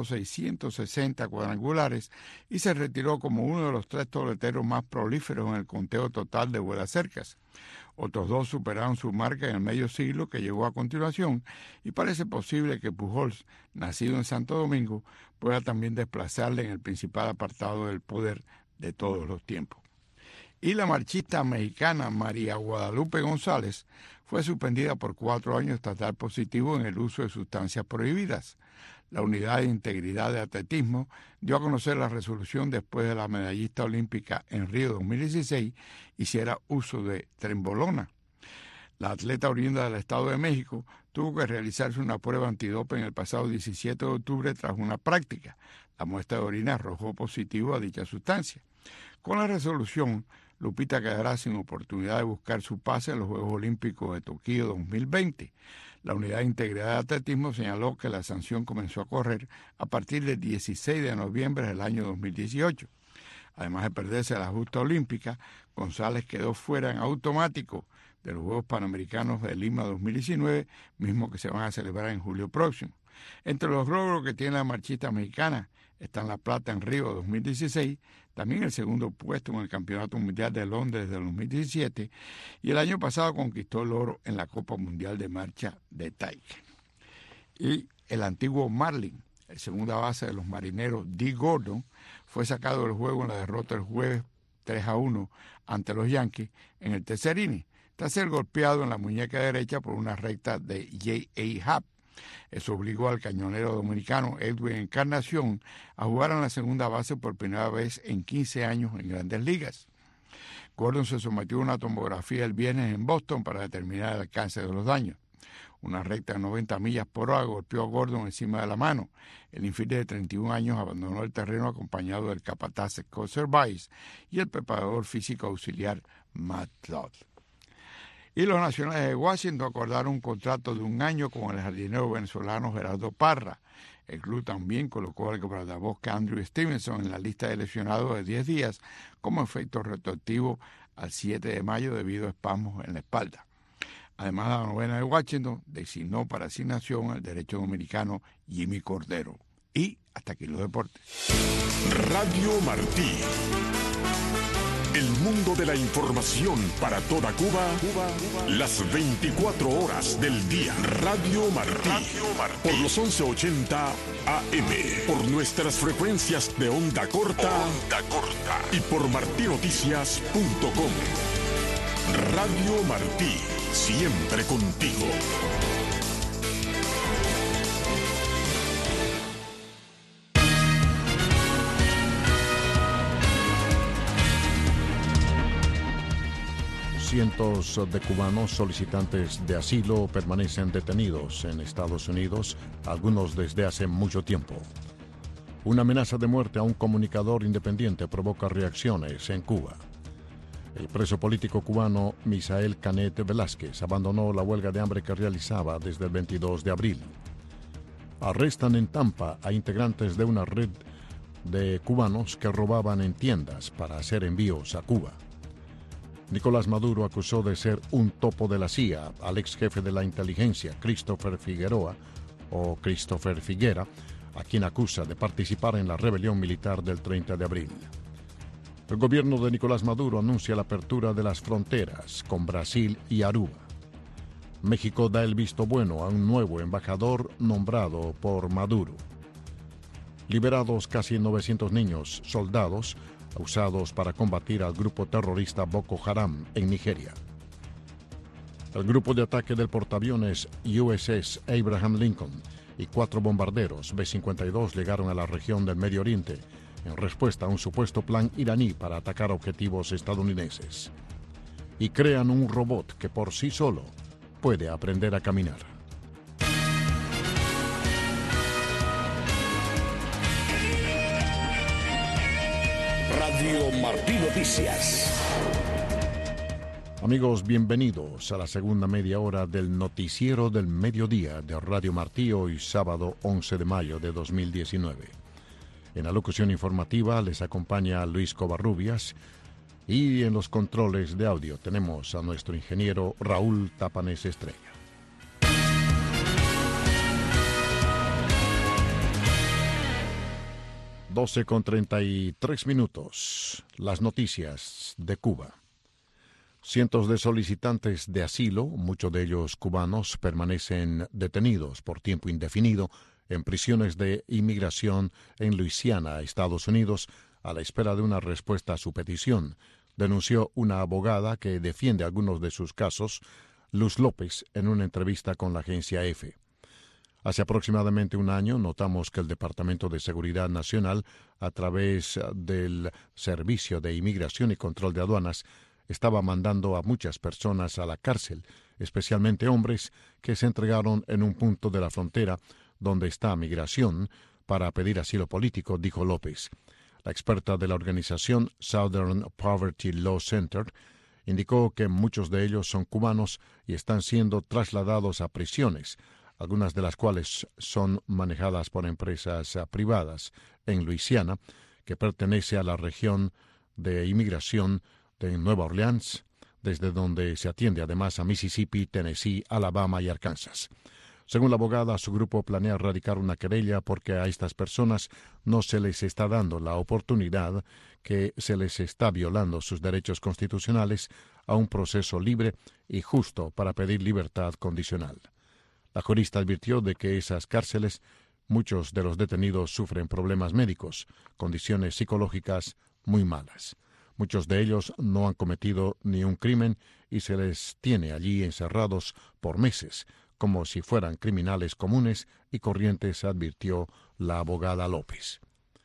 V: 660 cuadrangulares y se retiró como uno de los 3 toleteros más prolíferos en el conteo total de vuelas cercas. Otros 2 superaron su marca en el medio siglo que llegó a continuación, y parece posible que Pujols, nacido en Santo Domingo, pueda también desplazarle en el principal apartado del poder de todos los tiempos. Y la marchista mexicana María Guadalupe González fue suspendida por 4 años tras dar positivo en el uso de sustancias prohibidas. La Unidad de Integridad de Atletismo dio a conocer la resolución después de la medallista olímpica en Río 2016 hiciera uso de trembolona. La atleta oriunda del Estado de México tuvo que realizarse una prueba antidoping el pasado 17 de octubre tras una práctica. La muestra de orina arrojó positivo a dicha sustancia. Con la resolución, Lupita quedará sin oportunidad de buscar su pase en los Juegos Olímpicos de Tokio 2020. La Unidad de Integridad de Atletismo señaló que la sanción comenzó a correr a partir del 16 de noviembre del año 2018. Además de perderse la justa olímpica, González quedó fuera en automático de los Juegos Panamericanos de Lima 2019, mismo que se van a celebrar en julio próximo. Entre los logros que tiene la marchista mexicana están la plata en Río 2016, también el segundo puesto en el Campeonato Mundial de Londres del 2017, y el año pasado conquistó el oro en la Copa Mundial de Marcha de Taika. Y el antiguo Marlin, el segunda base de los Marineros, Dee Gordon, fue sacado del juego en la derrota el jueves 3-1 ante los Yankees en el tercer inning, tras ser golpeado en la muñeca derecha por una recta de J.A. Happ. Eso obligó al cañonero dominicano Edwin Encarnación a jugar en la segunda base por primera vez en 15 años en Grandes Ligas. Gordon se sometió a una tomografía el viernes en Boston para determinar el alcance de los daños. Una recta de 90 millas por hora golpeó a Gordon encima de la mano. El infiel de 31 años abandonó el terreno acompañado del capataz Scott Servais y el preparador físico auxiliar Matt Todd. Y los Nacionales de Washington acordaron un contrato de 1 año con el jardinero venezolano Gerardo Parra. El club también colocó al guardabosque Andrew Stevenson en la lista de lesionados de 10 días como efecto retroactivo al 7 de mayo debido a espasmos en la espalda. Además, la novena de Washington designó para asignación al derecho dominicano Jimmy Cordero. Y hasta aquí los deportes.
B: Radio Martí. El mundo de la información para toda Cuba, las 24 horas del día. Radio Martí. Por los 1180 AM. Por nuestras frecuencias de onda corta. Y por martinoticias.com. Radio Martí. Siempre contigo.
C: Cientos de cubanos solicitantes de asilo permanecen detenidos en Estados Unidos, algunos desde hace mucho tiempo. Una amenaza de muerte a un comunicador independiente provoca reacciones en Cuba. El preso político cubano Misael Canet Velázquez abandonó la huelga de hambre que realizaba desde el 22 de abril. Arrestan en Tampa a integrantes de una red de cubanos que robaban en tiendas para hacer envíos a Cuba. Nicolás Maduro acusó de ser un topo de la CIA al ex jefe de la inteligencia, Christopher Figueroa, o Christopher Figuera, a quien acusa de participar en la rebelión militar del 30 de abril. El gobierno de Nicolás Maduro anuncia la apertura de las fronteras con Brasil y Aruba. México da el visto bueno a un nuevo embajador nombrado por Maduro. Liberados casi 900 niños, soldados, usados para combatir al grupo terrorista Boko Haram en Nigeria. El grupo de ataque del portaaviones USS Abraham Lincoln y 4 bombarderos B-52 llegaron a la región del Medio Oriente en respuesta a un supuesto plan iraní para atacar objetivos estadounidenses. Y crean un robot que por sí solo puede aprender a caminar.
B: Radio Martí Noticias.
C: Amigos, bienvenidos a la segunda media hora del noticiero del mediodía de Radio Martí, hoy sábado 11 de mayo de 2019. En la locución informativa les acompaña Luis Covarrubias y en los controles de audio tenemos a nuestro ingeniero Raúl Tapanes Estrella. Con 33 minutos. Las noticias de Cuba. Cientos de solicitantes de asilo, muchos de ellos cubanos, permanecen detenidos por tiempo indefinido en prisiones de inmigración en Luisiana, Estados Unidos, a la espera de una respuesta a su petición, denunció una abogada que defiende algunos de sus casos, Luz López, en una entrevista con la agencia EFE. Hace aproximadamente un año notamos que el Departamento de Seguridad Nacional, a través del Servicio de Inmigración y Control de Aduanas, estaba mandando a muchas personas a la cárcel, especialmente hombres que se entregaron en un punto de la frontera donde está migración para pedir asilo político, dijo López. La experta de la organización Southern Poverty Law Center indicó que muchos de ellos son cubanos y están siendo trasladados a prisiones, algunas de las cuales son manejadas por empresas privadas en Luisiana, que pertenece a la región de inmigración de Nueva Orleans, desde donde se atiende además a Mississippi, Tennessee, Alabama y Arkansas. Según la abogada, su grupo planea radicar una querella porque a estas personas no se les está dando la oportunidad, que se les está violando sus derechos constitucionales a un proceso libre y justo para pedir libertad condicional. La jurista advirtió de que esas cárceles, muchos de los detenidos sufren problemas médicos, condiciones psicológicas muy malas. Muchos de ellos no han cometido ni un crimen y se les tiene allí encerrados por meses, como si fueran criminales comunes y corrientes, advirtió la abogada López.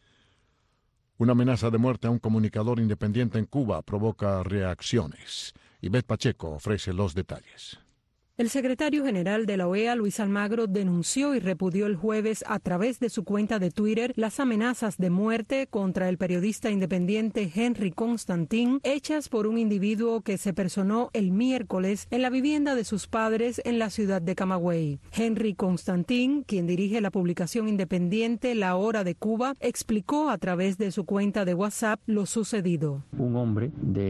C: Una amenaza de muerte a un comunicador independiente en Cuba provoca reacciones. Ivette Pacheco ofrece los detalles.
D: El secretario general de la OEA, Luis Almagro, denunció y repudió el jueves a través de su cuenta de Twitter las amenazas de muerte contra el periodista independiente Henry Constantin, hechas por un individuo que se personó el miércoles en la vivienda de sus padres en la ciudad de Camagüey. Henry Constantin, quien dirige la publicación independiente La Hora de Cuba, explicó a través de su cuenta de WhatsApp lo sucedido.
F: Un hombre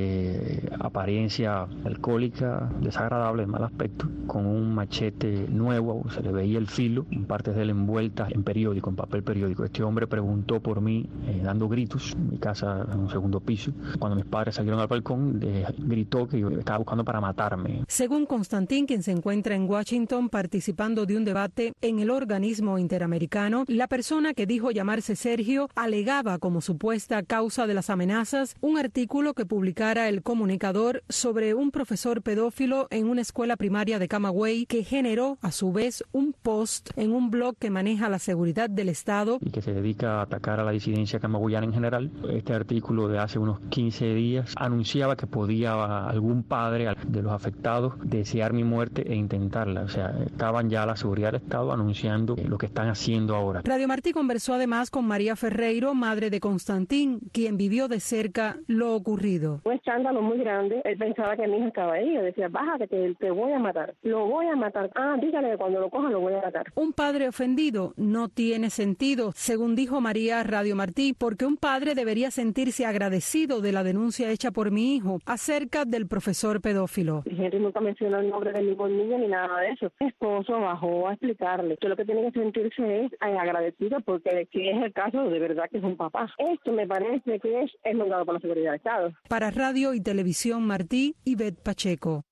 F: de apariencia alcohólica, desagradable, de mal aspecto, con un machete nuevo, se le veía el filo, partes de él envueltas en periódico, en papel periódico. Este hombre preguntó por mí dando gritos, mi casa en un segundo piso. Cuando mis padres salieron al balcón, gritó que yo estaba buscando para matarme.
D: Según Constantin, quien se encuentra en Washington participando de un debate en el organismo interamericano, la persona que dijo llamarse Sergio alegaba como supuesta causa de las amenazas un artículo que publicara El Comunicador sobre un profesor pedófilo en una escuela primaria de Camagüey, que generó a su vez un post en un blog que maneja la seguridad del Estado
F: y que se dedica a atacar a la disidencia camagüeyana en general. Este artículo de hace unos 15 días anunciaba que podía algún padre de los afectados desear mi muerte e intentarla. O sea, estaban ya la seguridad del Estado anunciando lo que están haciendo ahora.
D: Radio Martí conversó además con María Ferreiro, madre de Constantín, quien vivió de cerca lo ocurrido.
W: Un escándalo muy grande. Él pensaba que mi hija estaba ahí. Yo decía, bájate que te voy a matar. Lo voy a matar. Dígale que cuando lo coja lo voy a matar.
D: Un padre ofendido no tiene sentido, según dijo María a Radio Martí, porque un padre debería sentirse agradecido de la denuncia hecha por mi hijo acerca del profesor pedófilo.
W: Henry nunca mencionó el nombre de ningún niño ni nada de eso. Mi esposo bajó a explicarle que lo que tiene que sentirse es agradecido porque si es el caso, de verdad que es un papá. Esto me parece que es mandado por la seguridad del Estado.
D: Para Radio y Televisión Martí, Ivette Pacheco.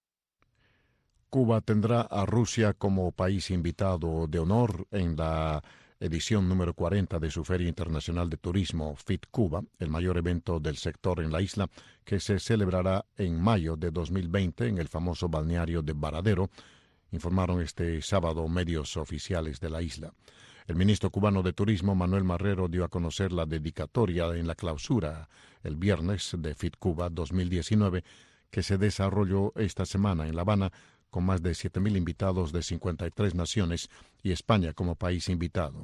C: Cuba tendrá a Rusia como país invitado de honor en la edición número 40 de su Feria Internacional de Turismo, FIT Cuba, el mayor evento del sector en la isla, que se celebrará en mayo de 2020 en el famoso balneario de Varadero, informaron este sábado medios oficiales de la isla. El ministro cubano de Turismo, Manuel Marrero, dio a conocer la dedicatoria en la clausura el viernes de FIT Cuba 2019, que se desarrolló esta semana en La Habana, con más de 7.000 invitados de 53 naciones y España como país invitado.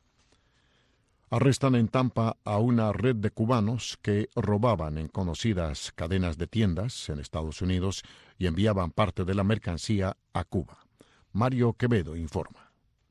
C: Arrestan en Tampa a una red de cubanos que robaban en conocidas cadenas de tiendas en Estados Unidos y enviaban parte de la mercancía a Cuba. Mario Quevedo informa.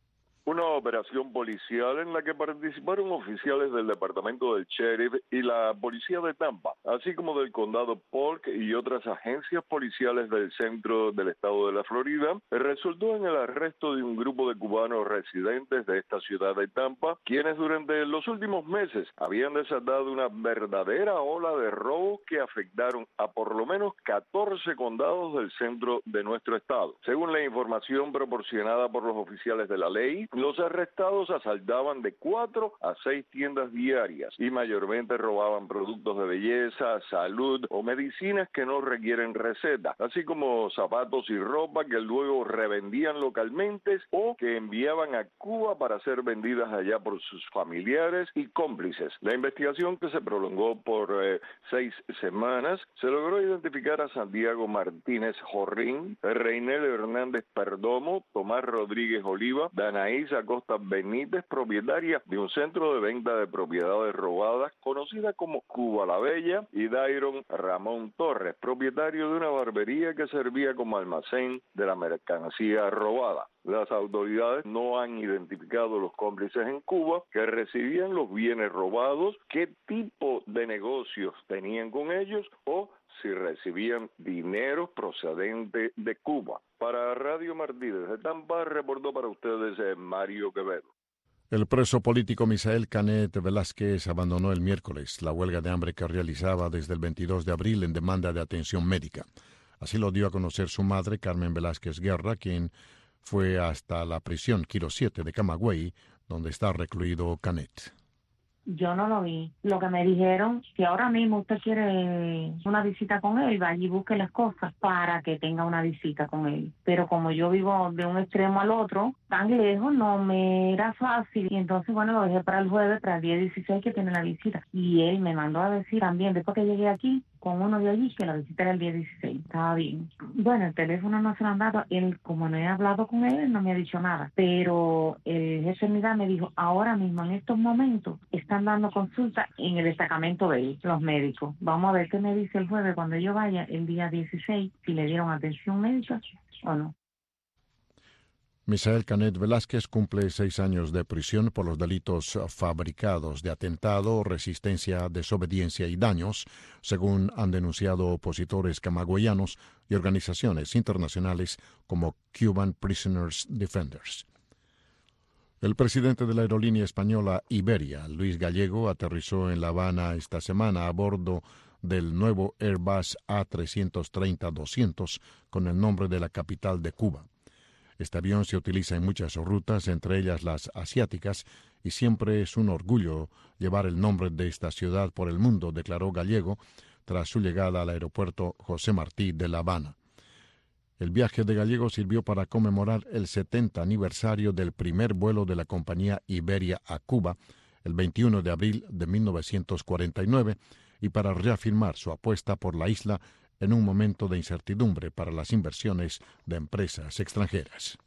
X: Una operación policial en la que participaron oficiales del Departamento del Sheriff y la Policía de Tampa, así como del Condado Polk y otras agencias policiales del centro del estado de la Florida, resultó en el arresto de un grupo de cubanos residentes de esta ciudad de Tampa, quienes durante los últimos meses habían desatado una verdadera ola de robos que afectaron a por lo menos 14 condados del centro de nuestro estado. Según la información proporcionada por los oficiales de la ley, los arrestados asaltaban de 4 a 6 tiendas diarias y mayormente robaban productos de belleza, salud o medicinas que no requieren receta, así como zapatos y ropa que luego revendían localmente o que enviaban a Cuba para ser vendidas allá por sus familiares y cómplices. La investigación, que se prolongó por 6 semanas, se logró identificar a Santiago Martínez Jorrín, Reinel Hernández Perdomo, Tomás Rodríguez Oliva, Danaís Acosta Benítez, propietaria de un centro de venta de propiedades robadas conocida como Cuba la Bella, y Dairon Ramón Torres, propietario de una barbería que servía como almacén de la mercancía robada. Las autoridades no han identificado los cómplices en Cuba que recibían los bienes robados, qué tipo de negocios tenían con ellos o si recibían dinero procedente de Cuba. Para Radio Martí desde Tampa, reportó para ustedes Mario Quevedo.
C: El preso político Misael Canet Velázquez abandonó el miércoles la huelga de hambre que realizaba desde el 22 de abril en demanda de atención médica. Así lo dio a conocer su madre, Carmen Velázquez Guerra, quien fue hasta la prisión Quiro 7 de Camagüey, donde está recluido Canet.
E: Yo no lo vi. Lo que me dijeron, si ahora mismo usted quiere una visita con él, vaya y busque las cosas para que tenga una visita con él. Pero como yo vivo de un extremo al otro, tan lejos, no me era fácil. Y entonces, bueno, lo dejé para el jueves, para el día 16 que tiene la visita. Y él me mandó a decir también, después que llegué aquí, con uno de allí, que la visita era el día 16. Estaba bien. Bueno, el teléfono no se lo han dado. Él, como no he hablado con él no me ha dicho nada. Pero el jefe de unidad me dijo, ahora mismo, en estos momentos, están dando consulta en el destacamento de él, los médicos. Vamos a ver qué me dice el jueves cuando yo vaya, el día 16, si le dieron atención médica o no.
C: Misael Canet Velázquez cumple 6 años de prisión por los delitos fabricados de atentado, resistencia, desobediencia y daños, según han denunciado opositores camagüeyanos y organizaciones internacionales como Cuban Prisoners Defenders. El presidente de la aerolínea española Iberia, Luis Gallego, aterrizó en La Habana esta semana a bordo del nuevo Airbus A330-200 con el nombre de la capital de Cuba. Este avión se utiliza en muchas rutas, entre ellas las asiáticas, y siempre es un orgullo llevar el nombre de esta ciudad por el mundo, declaró Gallego tras su llegada al aeropuerto José Martí de La Habana. El viaje de Gallego sirvió para conmemorar el 70 aniversario del primer vuelo de la compañía Iberia a Cuba, el 21 de abril de 1949, y para reafirmar su apuesta por la isla en un momento de incertidumbre para las inversiones de empresas extranjeras.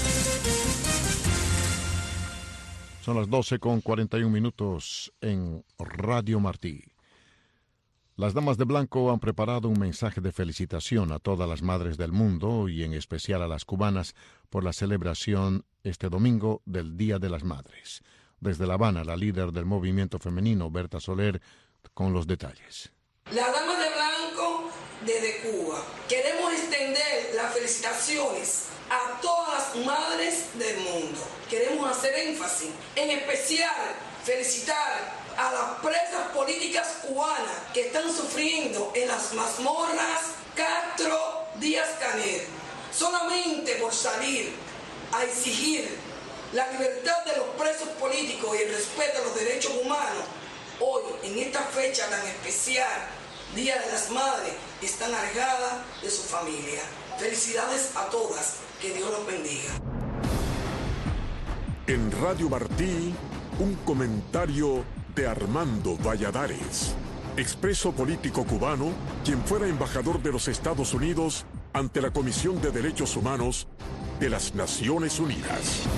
C: Son las 12:41 en Radio Martí. Las Damas de Blanco han preparado un mensaje de felicitación a todas las madres del mundo y en especial a las cubanas por la celebración este domingo del Día de las Madres. Desde La Habana, la líder del movimiento femenino, Berta Soler, con los detalles.
G: Las Damas de Blanco desde Cuba queremos extender las felicitaciones a todas las madres del mundo. Queremos hacer énfasis, en especial felicitar a las presas políticas cubanas que están sufriendo en las mazmorras Castro Díaz-Canel, solamente por salir a exigir la libertad de los presos políticos y el respeto a los derechos humanos. Hoy, en esta fecha tan especial, Día de las Madres, están alejadas de su familia. Felicidades a todas, que Dios los bendiga.
B: En Radio Martí, un comentario de Armando Valladares, expreso político cubano, quien fuera embajador de los Estados Unidos ante la Comisión de Derechos Humanos de las Naciones Unidas.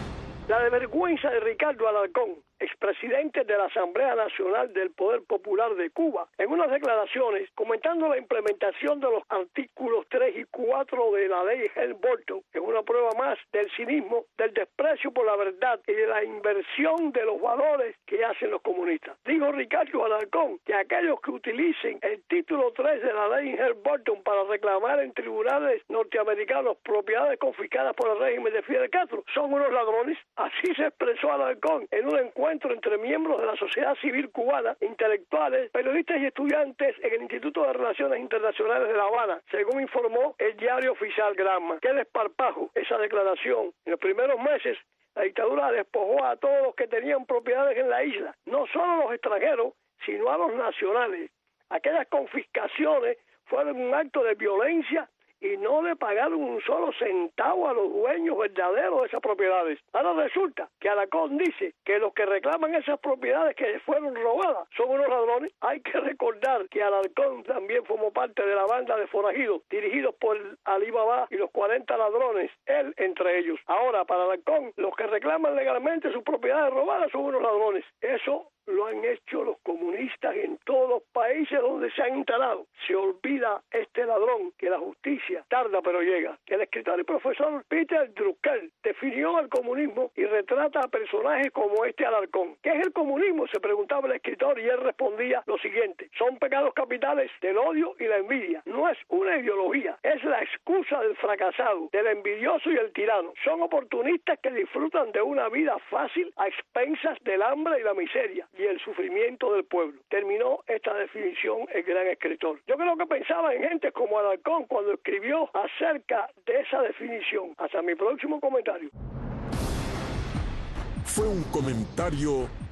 H: La desvergüenza de Ricardo Alarcón, expresidente de la Asamblea Nacional del Poder Popular de Cuba, en unas declaraciones comentando la implementación de los artículos 3 y 4 de la ley Helms-Burton, que es una prueba más del cinismo, del desprecio por la verdad y de la inversión de los valores que hacen los comunistas. Dijo Ricardo Alarcón que aquellos que utilicen el título 3 de la ley Helms-Burton para reclamar en tribunales norteamericanos propiedades confiscadas por el régimen de Fidel Castro son unos ladrones. Así se expresó Alarcón en un encuentro entre miembros de la sociedad civil cubana, intelectuales, periodistas y estudiantes en el Instituto de Relaciones Internacionales de La Habana, según informó el diario oficial Granma. ¡Qué desparpajo esa declaración! En los primeros meses, la dictadura despojó a todos los que tenían propiedades en la isla, no solo a los extranjeros, sino a los nacionales. Aquellas confiscaciones fueron un acto de violencia y no le pagaron un solo centavo a los dueños verdaderos de esas propiedades. Ahora resulta que Alarcón dice que los que reclaman esas propiedades que fueron robadas son unos ladrones. Hay que recordar que Alarcón también formó parte de la banda de forajidos dirigidos por Ali Baba y los 40 ladrones, él entre ellos. Ahora, para Alarcón, los que reclaman legalmente sus propiedades robadas son unos ladrones. Eso lo han hecho los comunistas en todos los países donde se han instalado. Se olvida este ladrón que la justicia tarda pero llega. El escritor y profesor Peter Drucker definió el comunismo y retrata a personajes como este Alarcón. ¿Qué es el comunismo?, se preguntaba el escritor, y él respondía lo siguiente: son pecados capitales del odio y la envidia. No es una ideología, es la excusa del fracasado, del envidioso y el tirano. Son oportunistas que disfrutan de una vida fácil a expensas del hambre y la miseria y el sufrimiento del pueblo. Terminó esta definición el gran escritor. Yo creo que pensaba en gente como Alarcón cuando escribió acerca de esa definición. Hasta mi próximo comentario.
B: Fue un comentario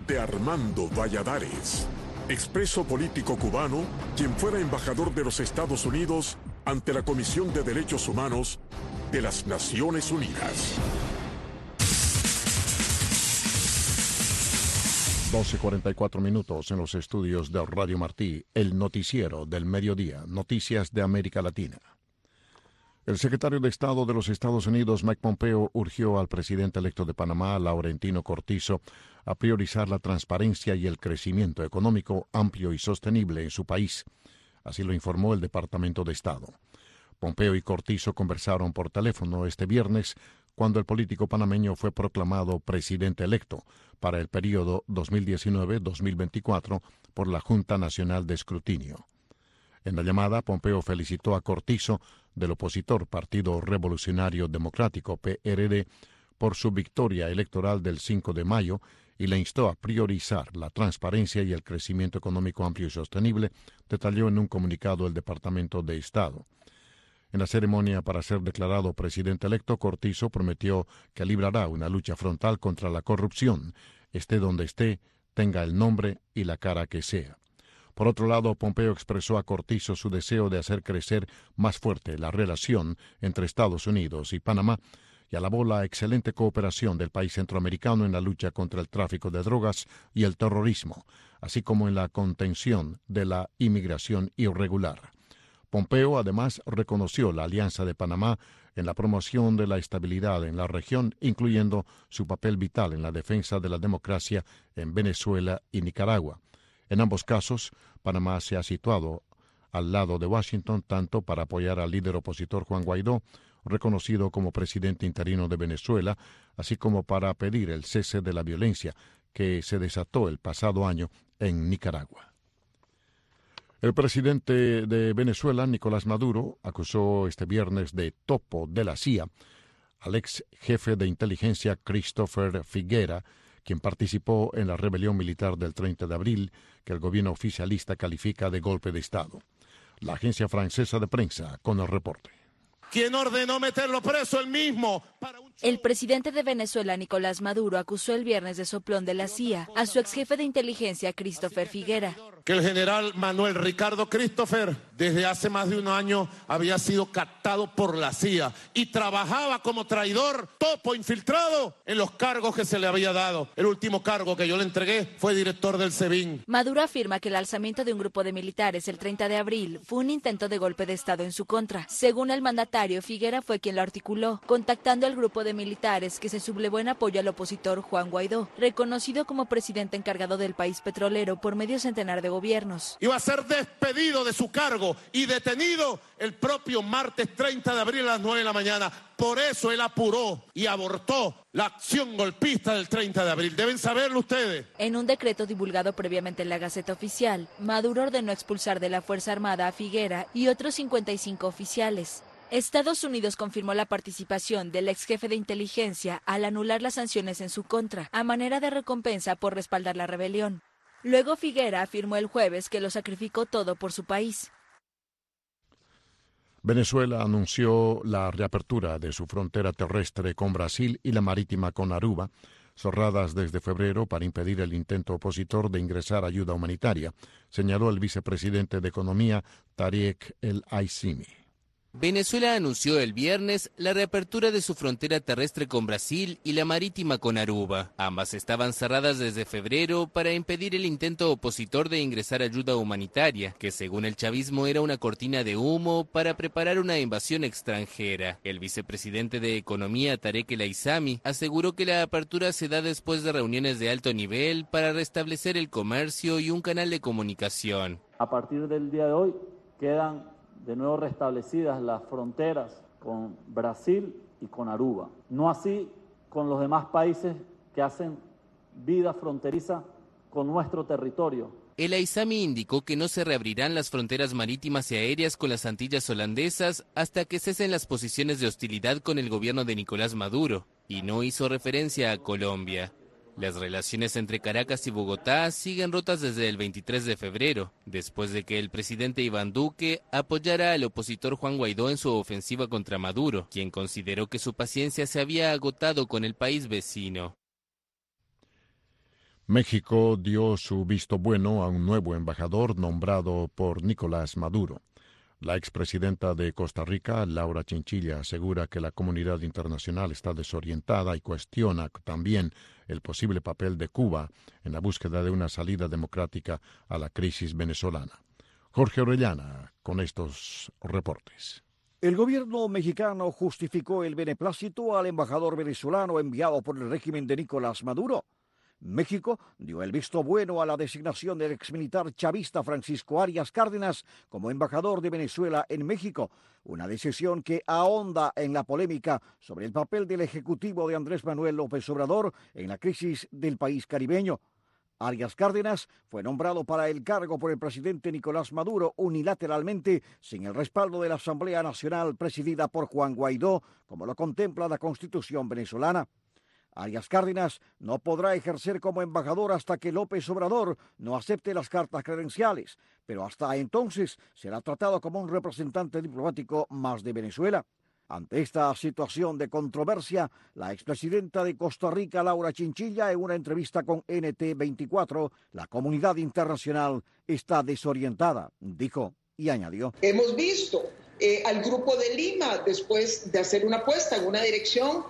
B: de Armando Valladares, expreso político cubano, quien fuera embajador de los Estados Unidos ante la Comisión de Derechos Humanos de las Naciones Unidas.
C: 12:44 minutos en los estudios de Radio Martí, el noticiero del mediodía, noticias de América Latina. El secretario de Estado de los Estados Unidos, Mike Pompeo, urgió al presidente electo de Panamá, Laurentino Cortizo, a priorizar la transparencia y el crecimiento económico amplio y sostenible en su país. Así lo informó el Departamento de Estado. Pompeo y Cortizo conversaron por teléfono este viernes cuando el político panameño fue proclamado presidente electo para el periodo 2019-2024 por la Junta Nacional de Escrutinio. En la llamada, Pompeo felicitó a Cortizo, del opositor Partido Revolucionario Democrático, PRD, por su victoria electoral del 5 de mayo y le instó a priorizar la transparencia y el crecimiento económico amplio y sostenible, detalló en un comunicado el Departamento de Estado. En la ceremonia para ser declarado presidente electo, Cortizo prometió que librará una lucha frontal contra la corrupción, esté donde esté, tenga el nombre y la cara que sea. Por otro lado, Pompeo expresó a Cortizo su deseo de hacer crecer más fuerte la relación entre Estados Unidos y Panamá y alabó la excelente cooperación del país centroamericano en la lucha contra el tráfico de drogas y el terrorismo, así como en la contención de la inmigración irregular. Pompeo además reconoció la alianza de Panamá en la promoción de la estabilidad en la región, incluyendo su papel vital en la defensa de la democracia en Venezuela y Nicaragua. En ambos casos, Panamá se ha situado al lado de Washington tanto para apoyar al líder opositor Juan Guaidó, reconocido como presidente interino de Venezuela, así como para pedir el cese de la violencia que se desató el pasado año en Nicaragua. El presidente de Venezuela, Nicolás Maduro, acusó este viernes de topo de la CIA al ex jefe de inteligencia Christopher Figuera, quien participó en la rebelión militar del 30 de abril, que el gobierno oficialista califica de golpe de Estado. La agencia francesa de prensa con el reporte.
I: ¿Quién ordenó meterlo preso? Él mismo.
J: El presidente de Venezuela, Nicolás Maduro, acusó el viernes de soplón de la CIA a su ex jefe de inteligencia, Christopher Figuera.
I: Que el general Manuel Ricardo Christopher, desde hace más de un año, había sido captado por la CIA y trabajaba como traidor, topo, infiltrado en los cargos que se le había dado. El último cargo que yo le entregué fue director del SEBIN.
J: Maduro afirma que el alzamiento de un grupo de militares el 30 de abril fue un intento de golpe de Estado en su contra. Según el mandatario, Figuera fue quien lo articuló, contactando al grupo de militares que se sublevó en apoyo al opositor Juan Guaidó, reconocido como presidente encargado del país petrolero por medio centenar de gobiernos.
I: Iba a ser despedido de su cargo y detenido el propio martes 30 de abril a las 9 de la mañana. Por eso él apuró y abortó la acción golpista del 30 de abril. Deben saberlo ustedes.
J: En un decreto divulgado previamente en la Gaceta Oficial, Maduro ordenó expulsar de la Fuerza Armada a Figuera y otros 55 oficiales. Estados Unidos confirmó la participación del ex jefe de inteligencia al anular las sanciones en su contra, a manera de recompensa por respaldar la rebelión. Luego Figuera afirmó el jueves que lo sacrificó todo por su país.
C: Venezuela anunció la reapertura de su frontera terrestre con Brasil y la marítima con Aruba, cerradas desde febrero para impedir el intento opositor de ingresar ayuda humanitaria, señaló el vicepresidente de Economía, Tarek El Aissimi.
K: Venezuela anunció el viernes la reapertura de su frontera terrestre con Brasil y la marítima con Aruba. Ambas estaban cerradas desde febrero para impedir el intento opositor de ingresar ayuda humanitaria, que según el chavismo era una cortina de humo para preparar una invasión extranjera. El vicepresidente de Economía, Tarek El Aissami, aseguró que la apertura se da después de reuniones de alto nivel para restablecer el comercio y un canal de comunicación.
M: A partir del día de hoy quedan de nuevo restablecidas las fronteras con Brasil y con Aruba. No así con los demás países que hacen vida fronteriza con nuestro territorio.
K: El Aissami indicó que no se reabrirán las fronteras marítimas y aéreas con las Antillas holandesas hasta que cesen las posiciones de hostilidad con el gobierno de Nicolás Maduro, y no hizo referencia a Colombia. Las relaciones entre Caracas y Bogotá siguen rotas desde el 23 de febrero, después de que el presidente Iván Duque apoyara al opositor Juan Guaidó en su ofensiva contra Maduro, quien consideró que su paciencia se había agotado con el país vecino.
C: México dio su visto bueno a un nuevo embajador nombrado por Nicolás Maduro. La expresidenta de Costa Rica, Laura Chinchilla, asegura que la comunidad internacional está desorientada y cuestiona también el posible papel de Cuba en la búsqueda de una salida democrática a la crisis venezolana. Jorge Orellana con estos reportes.
L: El gobierno mexicano justificó el beneplácito al embajador venezolano enviado por el régimen de Nicolás Maduro. México dio el visto bueno a la designación del exmilitar chavista Francisco Arias Cárdenas como embajador de Venezuela en México, una decisión que ahonda en la polémica sobre el papel del ejecutivo de Andrés Manuel López Obrador en la crisis del país caribeño. Arias Cárdenas fue nombrado para el cargo por el presidente Nicolás Maduro unilateralmente, sin el respaldo de la Asamblea Nacional presidida por Juan Guaidó, como lo contempla la Constitución venezolana. Arias Cárdenas no podrá ejercer como embajador hasta que López Obrador no acepte las cartas credenciales, pero hasta entonces será tratado como un representante diplomático más de Venezuela. Ante esta situación de controversia, la expresidenta de Costa Rica, Laura Chinchilla, en una entrevista con NT24, la comunidad internacional está desorientada, dijo y añadió.
N: Hemos visto al Grupo de Lima, después de hacer una apuesta en una dirección,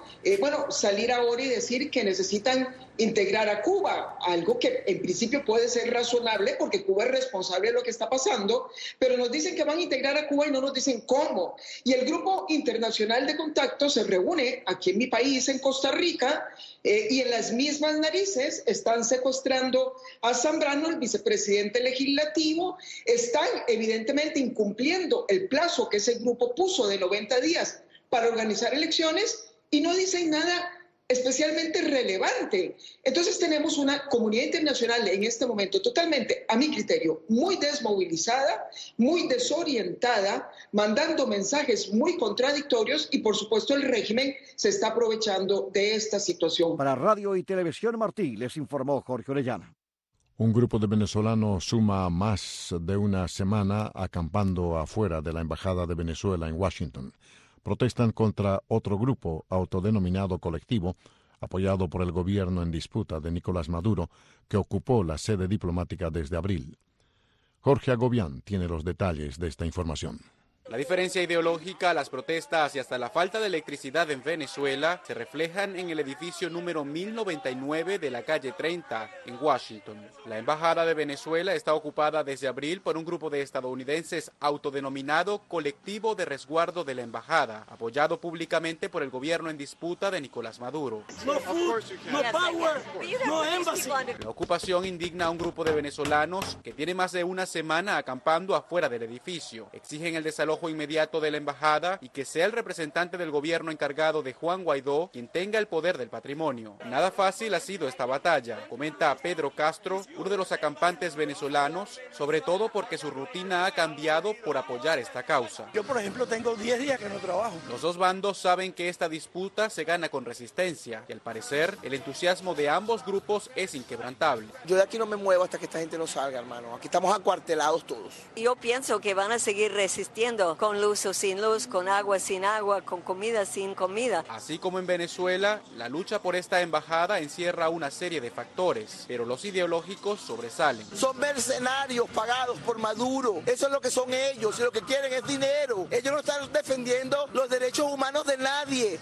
N: salir ahora y decir que necesitan integrar a Cuba, algo que en principio puede ser razonable porque Cuba es responsable de lo que está pasando, pero nos dicen que van a integrar a Cuba y no nos dicen cómo. Y el Grupo Internacional de Contacto se reúne aquí en mi país, en Costa Rica, y en las mismas narices están secuestrando a Zambrano, el vicepresidente legislativo, están evidentemente incumpliendo el plazo que ese grupo puso de 90 días para organizar elecciones y no dicen nada especialmente relevante. Entonces tenemos una comunidad internacional en este momento totalmente, a mi criterio, muy desmovilizada, muy desorientada, mandando mensajes muy contradictorios y por supuesto el régimen se está aprovechando de esta situación.
L: Para Radio y Televisión Martí les informó Jorge Orellana.
C: Un grupo de venezolanos suma más de una semana acampando afuera de la Embajada de Venezuela en Washington. Protestan contra otro grupo autodenominado Colectivo, apoyado por el gobierno en disputa de Nicolás Maduro, que ocupó la sede diplomática desde abril. Jorge Agobián tiene los detalles de esta información.
P: La diferencia ideológica, las protestas y hasta la falta de electricidad en Venezuela se reflejan en el edificio número 1099 de la calle 30 en Washington. La Embajada de Venezuela está ocupada desde abril por un grupo de estadounidenses autodenominado Colectivo de Resguardo de la Embajada, apoyado públicamente por el gobierno en disputa de Nicolás Maduro.
Q: No food, no power, no embassy.
P: La ocupación indigna a un grupo de venezolanos que tiene más de una semana acampando afuera del edificio. Exigen el desalojo inmediato de la embajada y que sea el representante del gobierno encargado de Juan Guaidó quien tenga el poder del patrimonio. Nada fácil ha sido esta batalla, comenta Pedro Castro, uno de los acampantes venezolanos, sobre todo porque su rutina ha cambiado por apoyar esta causa.
Q: Yo, por ejemplo, tengo 10 días que no trabajo.
P: Los dos bandos saben que esta disputa se gana con resistencia y al parecer el entusiasmo de ambos grupos es inquebrantable.
Q: Yo de aquí no me muevo hasta que esta gente no salga, hermano. Aquí estamos acuartelados todos.
Y: Yo pienso que van a seguir resistiendo con luz o sin luz, con agua sin agua, con comida sin comida.
P: Así como en Venezuela, la lucha por esta embajada encierra una serie de factores, pero los ideológicos sobresalen.
Q: Son mercenarios pagados por Maduro. Eso es lo que son ellos y lo que quieren es dinero. Ellos no están defendiendo los derechos humanos de nadie.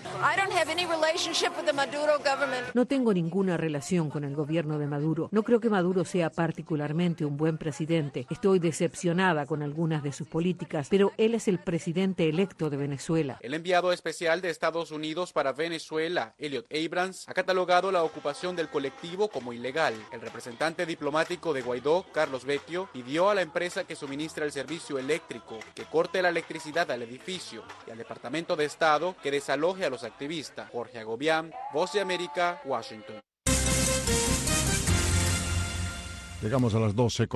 Z: No tengo ninguna relación con el gobierno de Maduro. No creo que Maduro sea particularmente un buen presidente. Estoy decepcionada con algunas de sus políticas, pero él es el presidente electo de Venezuela.
P: El enviado especial de Estados Unidos para Venezuela, Elliot Abrams, ha catalogado la ocupación del colectivo como ilegal. El representante diplomático de Guaidó, Carlos Vecchio, pidió a la empresa que suministra el servicio eléctrico que corte la electricidad al edificio y al Departamento de Estado que desaloje a los activistas. Jorge Agobián, Voz de América, Washington.
C: Llegamos a las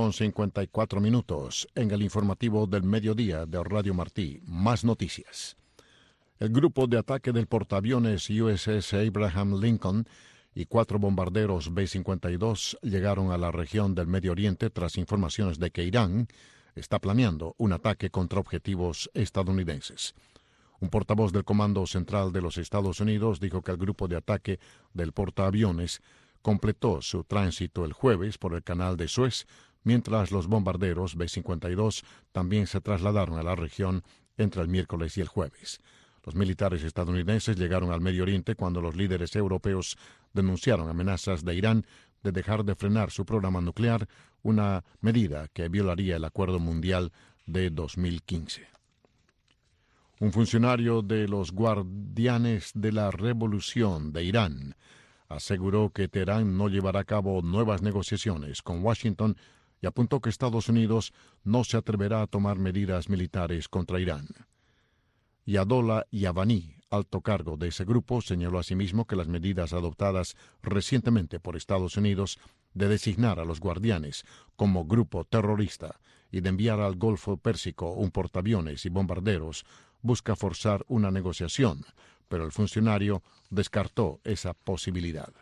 C: 12:54 en el informativo del mediodía de Radio Martí. Más noticias. El grupo de ataque del portaaviones USS Abraham Lincoln y 4 bombarderos B-52 llegaron a la región del Medio Oriente tras informaciones de que Irán está planeando un ataque contra objetivos estadounidenses. Un portavoz del Comando Central de los Estados Unidos dijo que el grupo de ataque del portaaviones completó su tránsito el jueves por el canal de Suez, mientras los bombarderos B-52 también se trasladaron a la región entre el miércoles y el jueves. Los militares estadounidenses llegaron al Medio Oriente cuando los líderes europeos denunciaron amenazas de Irán de dejar de frenar su programa nuclear, una medida que violaría el Acuerdo Mundial de 2015. Un funcionario de los Guardianes de la Revolución de Irán aseguró que Teherán no llevará a cabo nuevas negociaciones con Washington y apuntó que Estados Unidos no se atreverá a tomar medidas militares contra Irán. Yadola Yavani, alto cargo de ese grupo, señaló asimismo que las medidas adoptadas recientemente por Estados Unidos de designar a los Guardianes como grupo terrorista y de enviar al Golfo Pérsico un portaaviones y bombarderos busca forzar una negociación, pero el funcionario descartó esa posibilidad.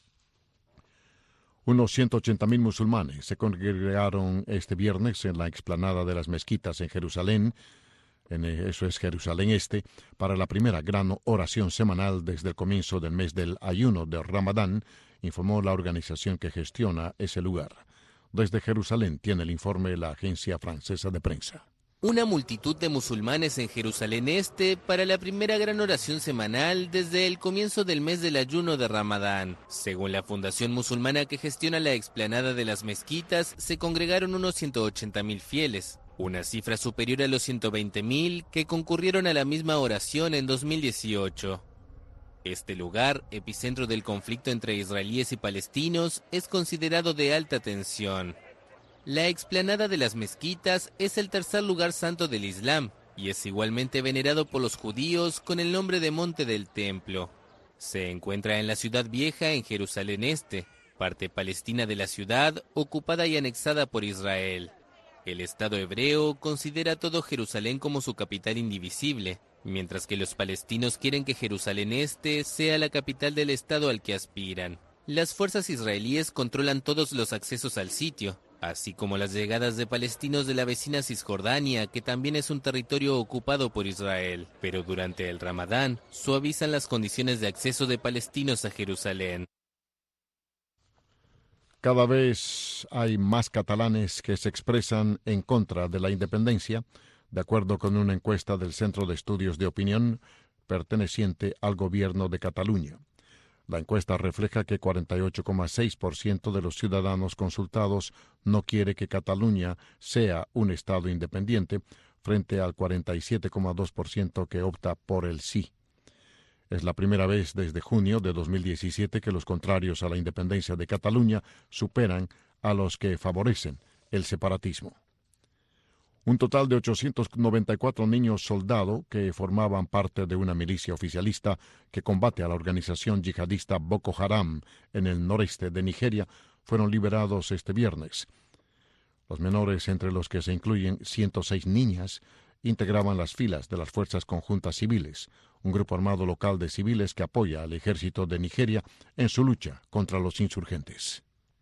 C: Unos 180.000 musulmanes se congregaron este viernes en la explanada de las mezquitas en Jerusalén, eso es Jerusalén Este, para la primera gran oración semanal desde el comienzo del mes del ayuno de Ramadán, informó la organización que gestiona ese lugar. Desde Jerusalén tiene el informe la agencia francesa de prensa.
K: Una multitud de musulmanes en Jerusalén Este para la primera gran oración semanal desde el comienzo del mes del ayuno de Ramadán. Según la fundación musulmana que gestiona la explanada de las mezquitas, se congregaron unos 180.000 fieles, una cifra superior a los 120.000 que concurrieron a la misma oración en 2018. Este lugar, epicentro del conflicto entre israelíes y palestinos, es considerado de alta tensión. La explanada de las mezquitas es el tercer lugar santo del Islam y es igualmente venerado por los judíos con el nombre de Monte del Templo. Se encuentra en la Ciudad Vieja en Jerusalén Este, parte palestina de la ciudad ocupada y anexada por Israel. El Estado hebreo considera todo Jerusalén como su capital indivisible, mientras que los palestinos quieren que Jerusalén Este sea la capital del Estado al que aspiran. Las fuerzas israelíes controlan todos los accesos al sitio, así como las llegadas de palestinos de la vecina Cisjordania, que también es un territorio ocupado por Israel. Pero durante el Ramadán, suavizan las condiciones de acceso de palestinos a Jerusalén.
C: Cada vez hay más catalanes que se expresan en contra de la independencia, de acuerdo con una encuesta del Centro de Estudios de Opinión perteneciente al gobierno de Cataluña. La encuesta refleja que 48,6% de los ciudadanos consultados no quiere que Cataluña sea un estado independiente, frente al 47,2% que opta por el sí. Es la primera vez desde junio de 2017 que los contrarios a la independencia de Cataluña superan a los que favorecen el separatismo. Un total de 894 niños soldado que formaban parte de una milicia oficialista que combate a la organización yihadista Boko Haram en el noreste de Nigeria fueron liberados este viernes. Los menores, entre los que se incluyen 106 niñas, integraban las filas de las Fuerzas Conjuntas Civiles, un grupo armado local de civiles que apoya al ejército de Nigeria en su lucha contra los insurgentes.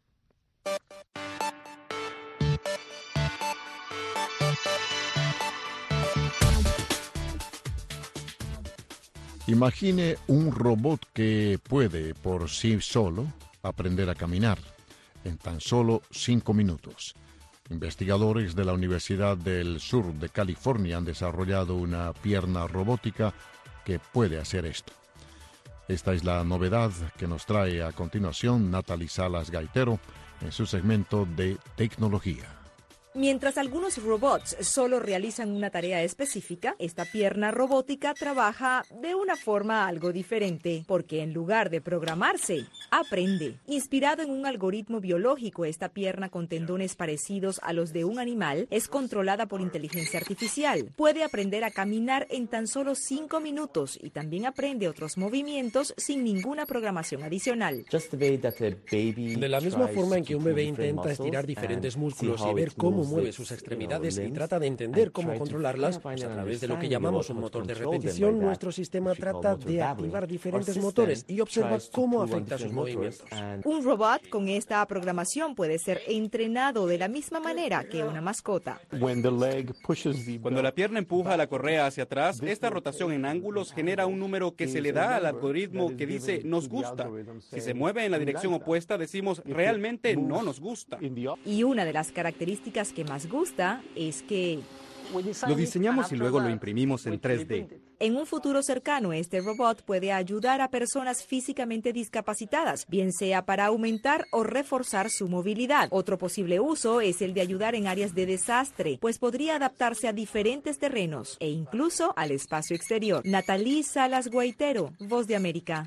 C: Imagine un robot que puede por sí solo aprender a caminar en tan solo 5 minutos. Investigadores de la Universidad del Sur de California han desarrollado una pierna robótica que puede hacer esto. Esta es la novedad que nos trae a continuación Natalie Salas Gaitero en su segmento de tecnología.
A: Mientras algunos robots solo realizan una tarea específica, esta pierna robótica trabaja de una forma algo diferente, porque en lugar de programarse, aprende. Inspirado en un algoritmo biológico, esta pierna con tendones parecidos a los de un animal es controlada por inteligencia artificial. Puede aprender a caminar en tan solo 5 minutos y también aprende otros movimientos sin ninguna programación adicional.
O: De la misma forma en que un bebé intenta estirar diferentes músculos y ver cómo cómo mueve sus extremidades y trata de entender cómo controlarlas, pues a través de lo que llamamos un motor de repetición, nuestro sistema trata de activar diferentes motores y observa cómo afecta sus movimientos.
A: Un robot con esta programación puede ser entrenado de la misma manera que una mascota.
R: Cuando la pierna empuja la correa hacia atrás, esta rotación en ángulos genera un número que se le da al algoritmo que dice nos gusta. Si se mueve en la dirección opuesta, decimos realmente no nos gusta.
A: Y una de las características que más gusta es que
S: lo diseñamos y luego lo imprimimos en 3D.
A: En un futuro cercano, este robot puede ayudar a personas físicamente discapacitadas, bien sea para aumentar o reforzar su movilidad. Otro posible uso es el de ayudar en áreas de desastre, pues podría adaptarse a diferentes terrenos e incluso al espacio exterior. Nathalie Salas Guaitero, Voz de América.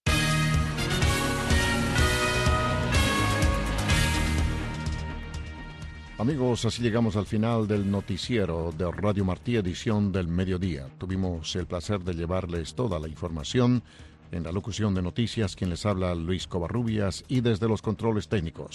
C: Amigos, así llegamos al final del noticiero de Radio Martí, edición del mediodía. Tuvimos el placer de llevarles toda la información en la locución de noticias, quien les habla Luis Covarrubias, y desde los controles técnicos,